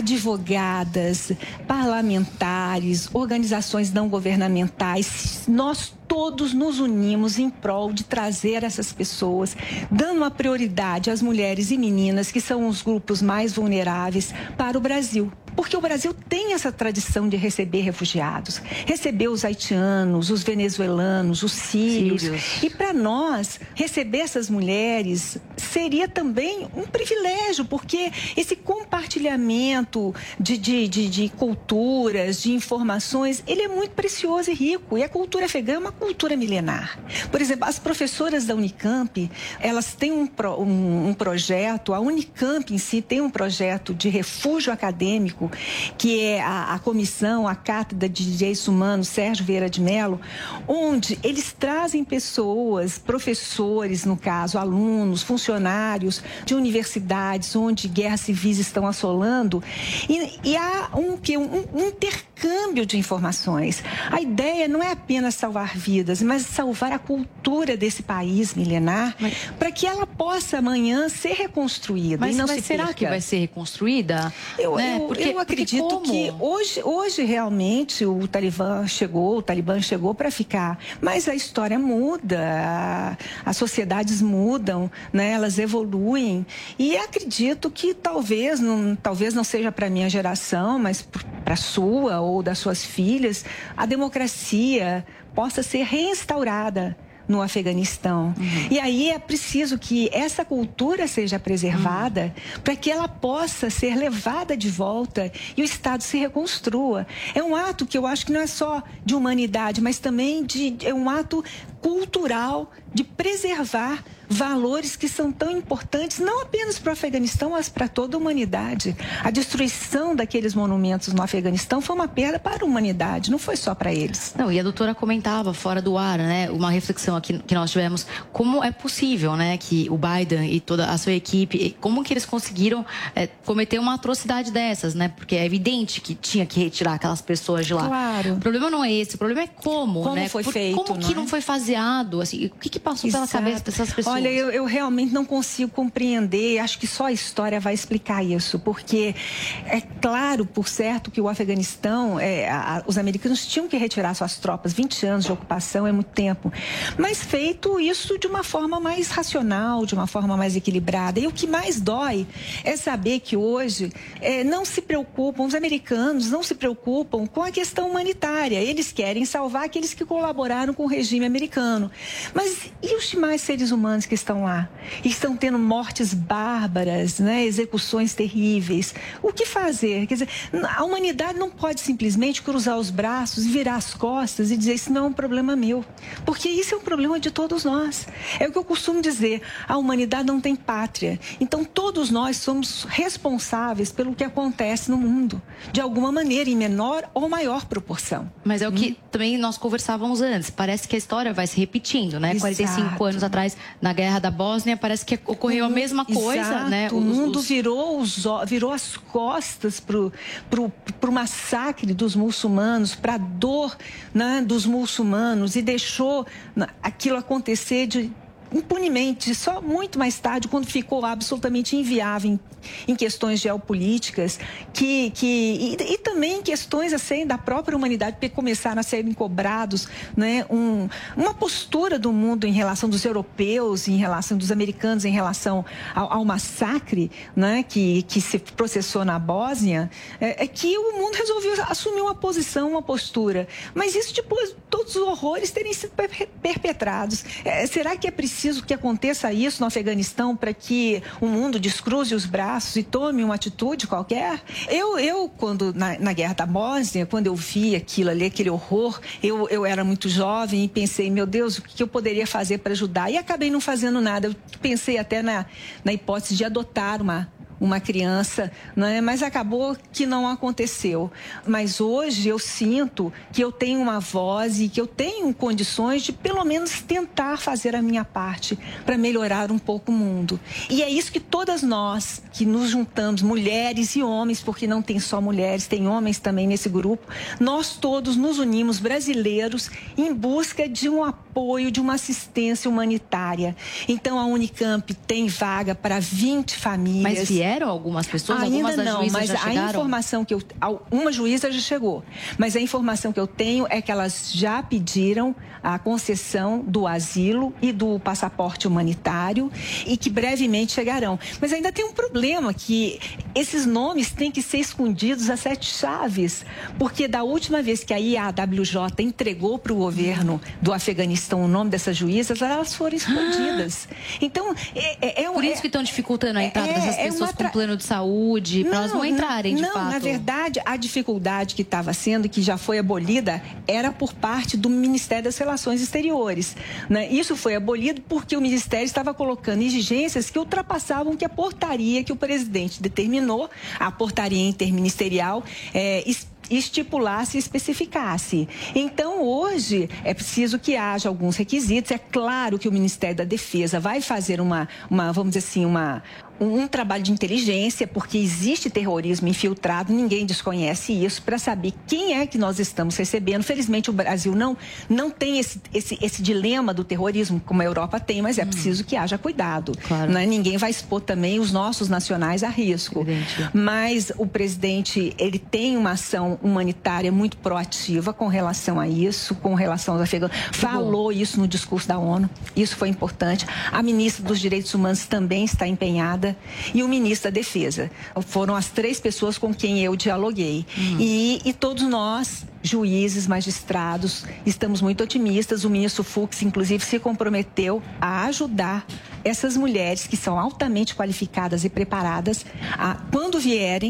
advogadas, parlamentares, organizações não governamentais, nós todos nos unimos em prol de trazer essas pessoas, dando uma prioridade às mulheres e meninas, que são os grupos mais vulneráveis, para o Brasil. Porque o Brasil tem essa tradição de receber refugiados, receber os haitianos, os venezuelanos, os sírios. sírios. E para nós, receber essas mulheres seria também um privilégio, porque esse compartilhamento de, de, de, de culturas, de informações, ele é muito precioso e rico. E a cultura afegã é uma cultura milenar. Por exemplo, as professoras da Unicamp, elas têm um, pro, um, um projeto, a Unicamp em si tem um projeto de refúgio acadêmico, que é a, a comissão, a Cátedra de Direitos Humanos, Sérgio Vieira de Mello, onde eles trazem pessoas, professores, no caso, alunos, funcionários de universidades onde guerras civis estão assolando, e, e há um, um, um intercâmbio de informações. A ideia não é apenas salvar vidas, mas salvar a cultura desse país milenar, mas, para que ela possa amanhã ser reconstruída. Mas e não vai, se será perca. que vai ser reconstruída? Eu, né? eu, Porque, eu acredito que hoje, hoje realmente o Talibã chegou, o Talibã chegou para ficar, mas a história muda, a, as sociedades mudam, né? Elas evoluem, e acredito que talvez não, talvez não seja para a minha geração, mas para a sua ou das suas filhas, a democracia possa ser reinstaurada no Afeganistão. Uhum. E aí é preciso que essa cultura seja preservada, uhum, para que ela possa ser levada de volta e o Estado se reconstrua. É um ato que eu acho que não é só de humanidade, mas também de, é um ato cultural de preservar valores que são tão importantes, não apenas para o Afeganistão, mas para toda a humanidade. A destruição daqueles monumentos no Afeganistão foi uma perda para a humanidade, não foi só para eles. Não, e a doutora comentava fora do ar, né, uma reflexão aqui que nós tivemos, como é possível, né, que o Biden e toda a sua equipe, como que eles conseguiram é, cometer uma atrocidade dessas, né, porque é evidente que tinha que retirar aquelas pessoas de lá. Claro. O problema não é esse, o problema é como, como né? foi Por, feito, como não que é? não foi faseado, assim, o que que passou Exato. pela cabeça dessas pessoas? Olha, eu, eu realmente não consigo compreender, acho que só a história vai explicar isso, porque é claro, por certo, que o Afeganistão, é, a, os americanos tinham que retirar suas tropas, vinte anos de ocupação é muito tempo, mas feito isso de uma forma mais racional, de uma forma mais equilibrada. E o que mais dói é saber que hoje é, não se preocupam, os americanos não se preocupam com a questão humanitária, eles querem salvar aqueles que colaboraram com o regime americano. Mas e os demais seres humanos que estão lá? E estão tendo mortes bárbaras, né? Execuções terríveis. O que fazer? Quer dizer, a humanidade não pode simplesmente cruzar os braços e virar as costas e dizer isso não é um problema meu, porque isso é um problema de todos nós. É o que eu costumo dizer, a humanidade não tem pátria. Então todos nós somos responsáveis pelo que acontece no mundo, de alguma maneira, em menor ou maior proporção. Mas é o que hum? também nós conversávamos antes, parece que a história vai se repetindo, né? Exato. quarenta e cinco anos atrás, na Guerra da Bósnia, parece que ocorreu a mesma coisa, Exato. né? O os, mundo os... virou, os, virou as costas para o massacre dos muçulmanos, para a dor, né, dos muçulmanos, e deixou aquilo acontecer de impunemente, só muito mais tarde, quando ficou absolutamente inviável em, em questões geopolíticas, que, que, e, e também em questões assim, da própria humanidade, porque começaram a serem cobrados, né, um, uma postura do mundo em relação dos europeus, em relação dos americanos, em relação ao, ao massacre, né, que, que se processou na Bósnia, é, é que o mundo resolveu assumir uma posição, uma postura. Mas isso depois de todos os horrores terem sido perpetrados. É, será que é preciso que aconteça isso no Afeganistão para que o mundo descruze os braços e tome uma atitude qualquer? Eu, eu quando na, na Guerra da Bósnia, quando eu vi aquilo ali, aquele horror, eu, eu era muito jovem e pensei, meu Deus, o que eu poderia fazer para ajudar? E acabei não fazendo nada. Eu pensei até na, na hipótese de adotar uma uma criança, né? Mas acabou que não aconteceu. Mas hoje eu sinto que eu tenho uma voz e que eu tenho condições de pelo menos tentar fazer a minha parte para melhorar um pouco o mundo. E é isso que todas nós que nos juntamos, mulheres e homens, porque não tem só mulheres, tem homens também nesse grupo, nós todos nos unimos, brasileiros, em busca de um apoio, de uma assistência humanitária. Então a Unicamp tem vaga para vinte famílias. Mas vieram algumas pessoas? Ainda algumas não, mas já a informação que eu... Uma juíza já chegou, mas a informação que eu tenho é que elas já pediram a concessão do asilo e do passaporte humanitário e que brevemente chegarão. Mas ainda tem um problema, que esses nomes têm que ser escondidos a sete chaves, porque da última vez que a I A W J entregou para o governo do Afeganistão o nome dessas juízas, elas foram escondidas. Então, é, é, é Por isso que estão dificultando a entrada é, dessas pessoas é tra... com plano de saúde, para elas não entrarem de não, fato. Não, na verdade, a dificuldade que estava sendo, que já foi abolida, era por parte do Ministério das Relações Exteriores, né? Isso foi abolido porque o Ministério estava colocando exigências que ultrapassavam que a portaria que o presidente determinou, a portaria interministerial, é, estipulasse e especificasse. Então, hoje, é preciso que haja alguns requisitos. É claro que o Ministério da Defesa vai fazer uma, uma vamos dizer assim, uma... um trabalho de inteligência, porque existe terrorismo infiltrado, ninguém desconhece isso, para saber quem é que nós estamos recebendo. Felizmente, o Brasil não, não tem esse, esse, esse dilema do terrorismo, como a Europa tem, mas é preciso que haja cuidado. Claro. Né? Ninguém vai expor também os nossos nacionais a risco. Evidente. Mas o presidente, ele tem uma ação humanitária muito proativa com relação a isso, com relação aos afegãos. Falou isso no discurso da ONU, isso foi importante. A ministra dos Direitos Humanos também está empenhada, e o ministro da Defesa. Foram as três pessoas com quem eu dialoguei. Uhum. E, e todos nós, juízes, magistrados, estamos muito otimistas. O ministro Fux, inclusive, se comprometeu a ajudar essas mulheres que são altamente qualificadas e preparadas a, quando vierem,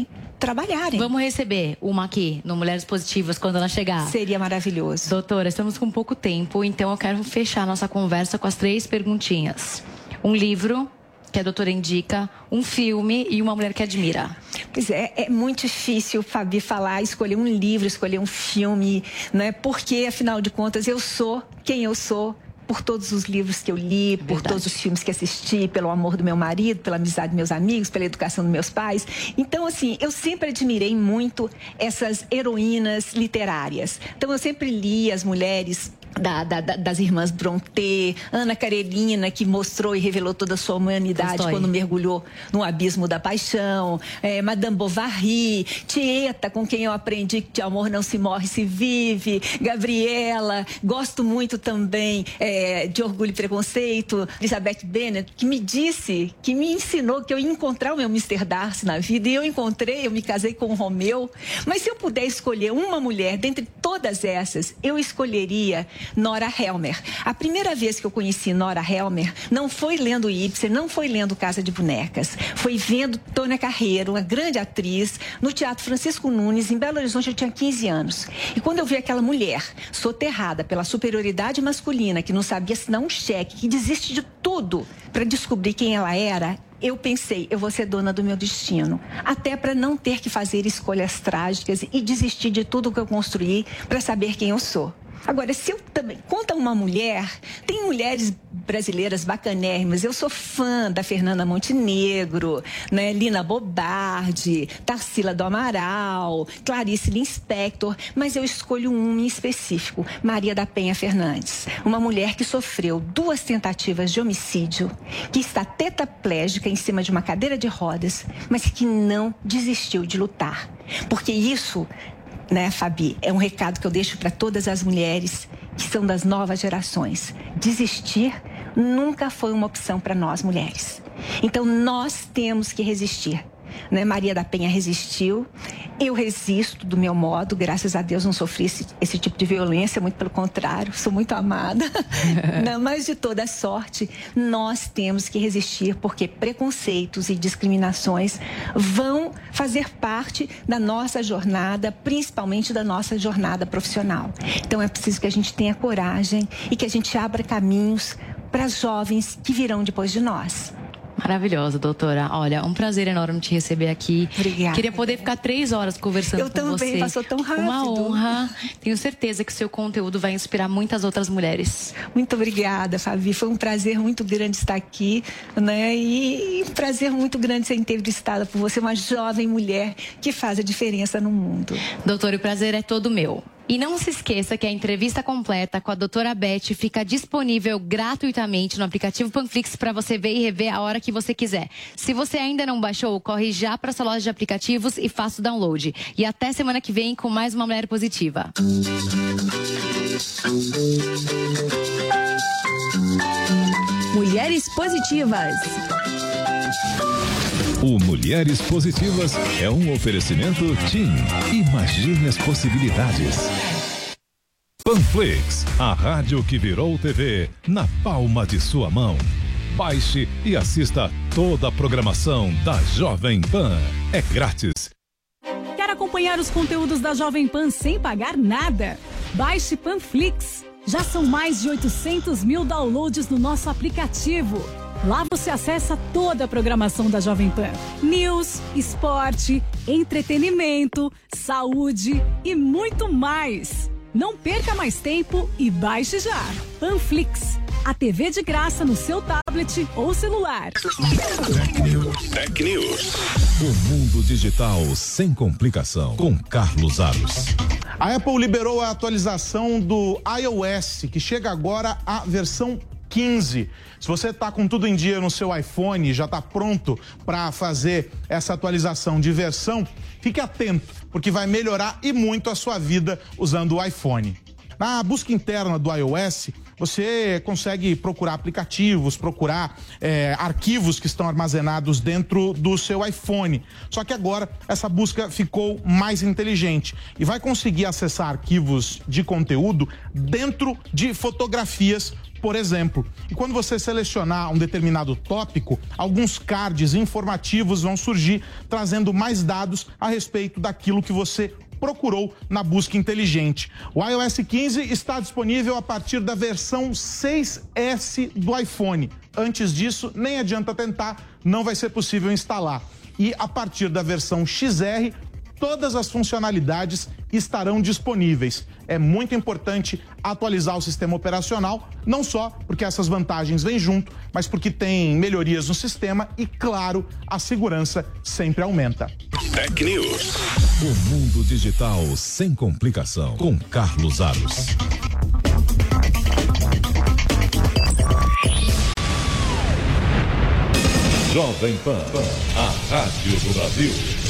trabalharem. Vamos receber uma aqui no Mulheres Positivas quando ela chegar. Seria maravilhoso. Doutora, estamos com pouco tempo, então eu quero fechar a nossa conversa com as três perguntinhas. Um livro que a doutora indica, um filme e uma mulher que admira. Pois é, é muito difícil, Fabi, falar, escolher um livro, escolher um filme, né? Porque, afinal de contas, eu sou quem eu sou por todos os livros que eu li, por Verdade. todos os filmes que assisti, pelo amor do meu marido, pela amizade dos meus amigos, pela educação dos meus pais. Então, assim, eu sempre admirei muito essas heroínas literárias. Então, eu sempre li as mulheres Da, da, das irmãs Brontë, Ana Karenina, que mostrou e revelou toda a sua humanidade Estou quando aí. mergulhou no abismo da paixão, é, Madame Bovary, Tieta, com quem eu aprendi que de amor não se morre, se vive, Gabriela, gosto muito também é, de Orgulho e Preconceito, Elizabeth Bennet, que me disse, que me ensinou que eu ia encontrar o meu mister Darcy na vida, e eu encontrei, eu me casei com o Romeu. Mas se eu puder escolher uma mulher dentre todas essas, eu escolheria Nora Helmer. A primeira vez que eu conheci Nora Helmer não foi lendo Ibsen, não foi lendo Casa de Bonecas, foi vendo Tônia Carreiro, uma grande atriz, no Teatro Francisco Nunes, em Belo Horizonte. Eu tinha quinze anos. E quando eu vi aquela mulher soterrada pela superioridade masculina, que não sabia assinar um cheque, que desiste de tudo para descobrir quem ela era, eu pensei, eu vou ser dona do meu destino. Até para não ter que fazer escolhas trágicas e desistir de tudo que eu construí para saber quem eu sou. Agora, se eu também... Conta uma mulher... Tem mulheres brasileiras bacanérrimas. Eu sou fã da Fernanda Montenegro, né? Lina Bobardi, Tarsila do Amaral, Clarice Lispector. Mas eu escolho um em específico. Maria da Penha Fernandes. Uma mulher que sofreu duas tentativas de homicídio, que está tetraplégica em cima de uma cadeira de rodas, mas que não desistiu de lutar. Porque isso... Né, Fabi? É um recado que eu deixo para todas as mulheres que são das novas gerações. Desistir nunca foi uma opção para nós, mulheres. Então, nós temos que resistir. Né? Maria da Penha resistiu, eu resisto do meu modo, graças a Deus não sofri esse, esse tipo de violência, muito pelo contrário, sou muito amada. Não, mas de toda sorte, nós temos que resistir, porque preconceitos e discriminações vão fazer parte da nossa jornada, principalmente da nossa jornada profissional. Então é preciso que a gente tenha coragem e que a gente abra caminhos para as jovens que virão depois de nós. Maravilhosa, doutora. Olha, um prazer enorme te receber aqui. Obrigada. Queria poder ficar três horas conversando Eu com também, você. passou tão rápido. Uma honra. Tenho certeza que o seu conteúdo vai inspirar muitas outras mulheres. Muito obrigada, Fabi. Foi um prazer muito grande estar aqui, né? E um prazer muito grande ser entrevistada por você, uma jovem mulher que faz a diferença no mundo. Doutora, o prazer é todo meu. E não se esqueça que a entrevista completa com a doutora Beth fica disponível gratuitamente no aplicativo Panflix para você ver e rever a hora que você quiser. Se você ainda não baixou, corre já para sua loja de aplicativos e faça o download. E até semana que vem com mais uma Mulher Positiva. Mulheres Positivas. O Mulheres Positivas é um oferecimento TIM. Imagine as possibilidades. Panflix, a rádio que virou T V na palma de sua mão. Baixe e assista toda a programação da Jovem Pan. É grátis. Quer acompanhar os conteúdos da Jovem Pan sem pagar nada? Baixe Panflix. Já são mais de oitocentos mil downloads no nosso aplicativo. Lá você acessa toda a programação da Jovem Pan. News, esporte, entretenimento, saúde e muito mais. Não perca mais tempo e baixe já. Panflix, a T V de graça no seu tablet ou celular. Tech News. O mundo digital sem complicação. Com Carlos Aros. A Apple liberou a atualização do iOS, que chega agora à versão quinze. Se você está com tudo em dia no seu iPhone, já está pronto para fazer essa atualização de versão, fique atento, porque vai melhorar e muito a sua vida usando o iPhone. Na busca interna do iOS, você consegue procurar aplicativos, procurar é, arquivos que estão armazenados dentro do seu iPhone. Só que agora essa busca ficou mais inteligente e vai conseguir acessar arquivos de conteúdo dentro de fotografias por exemplo. E quando você selecionar um determinado tópico, alguns cards informativos vão surgir, trazendo mais dados a respeito daquilo que você procurou na busca inteligente. O iOS quinze está disponível a partir da versão seis S do iPhone. Antes disso, nem adianta tentar, não vai ser possível instalar. E a partir da versão X R, todas as funcionalidades estarão disponíveis. É muito importante atualizar o sistema operacional, não só porque essas vantagens vêm junto, mas porque tem melhorias no sistema e, claro, a segurança sempre aumenta. Tech News. O mundo digital sem complicação. Com Carlos Aros. Jovem Pan, a rádio do Brasil.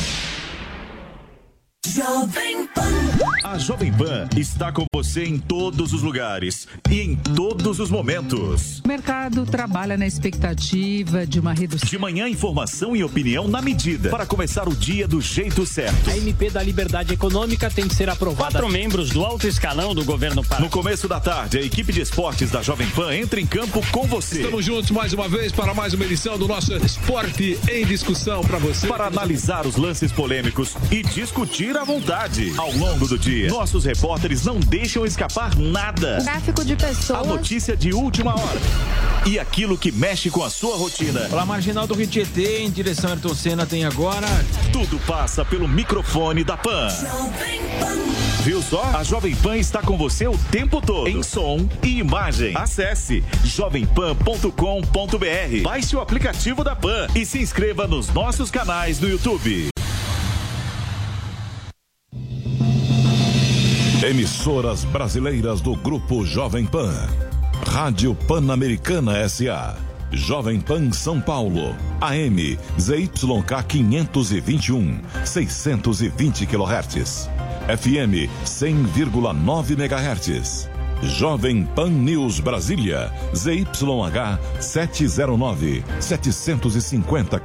Jovem Pan. A Jovem Pan está com você em todos os lugares e em todos os momentos. O mercado trabalha na expectativa de uma redução. De manhã, informação e opinião na medida para começar o dia do jeito certo. A M P da Liberdade Econômica tem que ser aprovada. Quatro membros do alto escalão do governo Pará. No começo da tarde, a equipe de esportes da Jovem Pan entra em campo com você. Estamos juntos mais uma vez para mais uma edição do nosso Esporte em Discussão para você. Para analisar os lances polêmicos e discutir à vontade. Ao longo do dia, nossos repórteres não deixam escapar nada. Tráfico de pessoas. A notícia de última hora. E aquilo que mexe com a sua rotina. Pela Marginal do Rio Tietê, em direção a Ayrton Senna, tem agora... Tudo passa pelo microfone da Pan. Viu só? A Jovem Pan está com você o tempo todo. Em som e imagem. Acesse jovem pan ponto com ponto b r. Baixe o aplicativo da Pan e se inscreva nos nossos canais no YouTube. Emissoras brasileiras do Grupo Jovem Pan. Rádio Pan-Americana S A. Jovem Pan São Paulo. A M Z Y K quinhentos e vinte e um, seiscentos e vinte quilohertz. F M cem vírgula nove megahertz. Jovem Pan News Brasília. Z Y H setecentos e nove, setecentos e cinquenta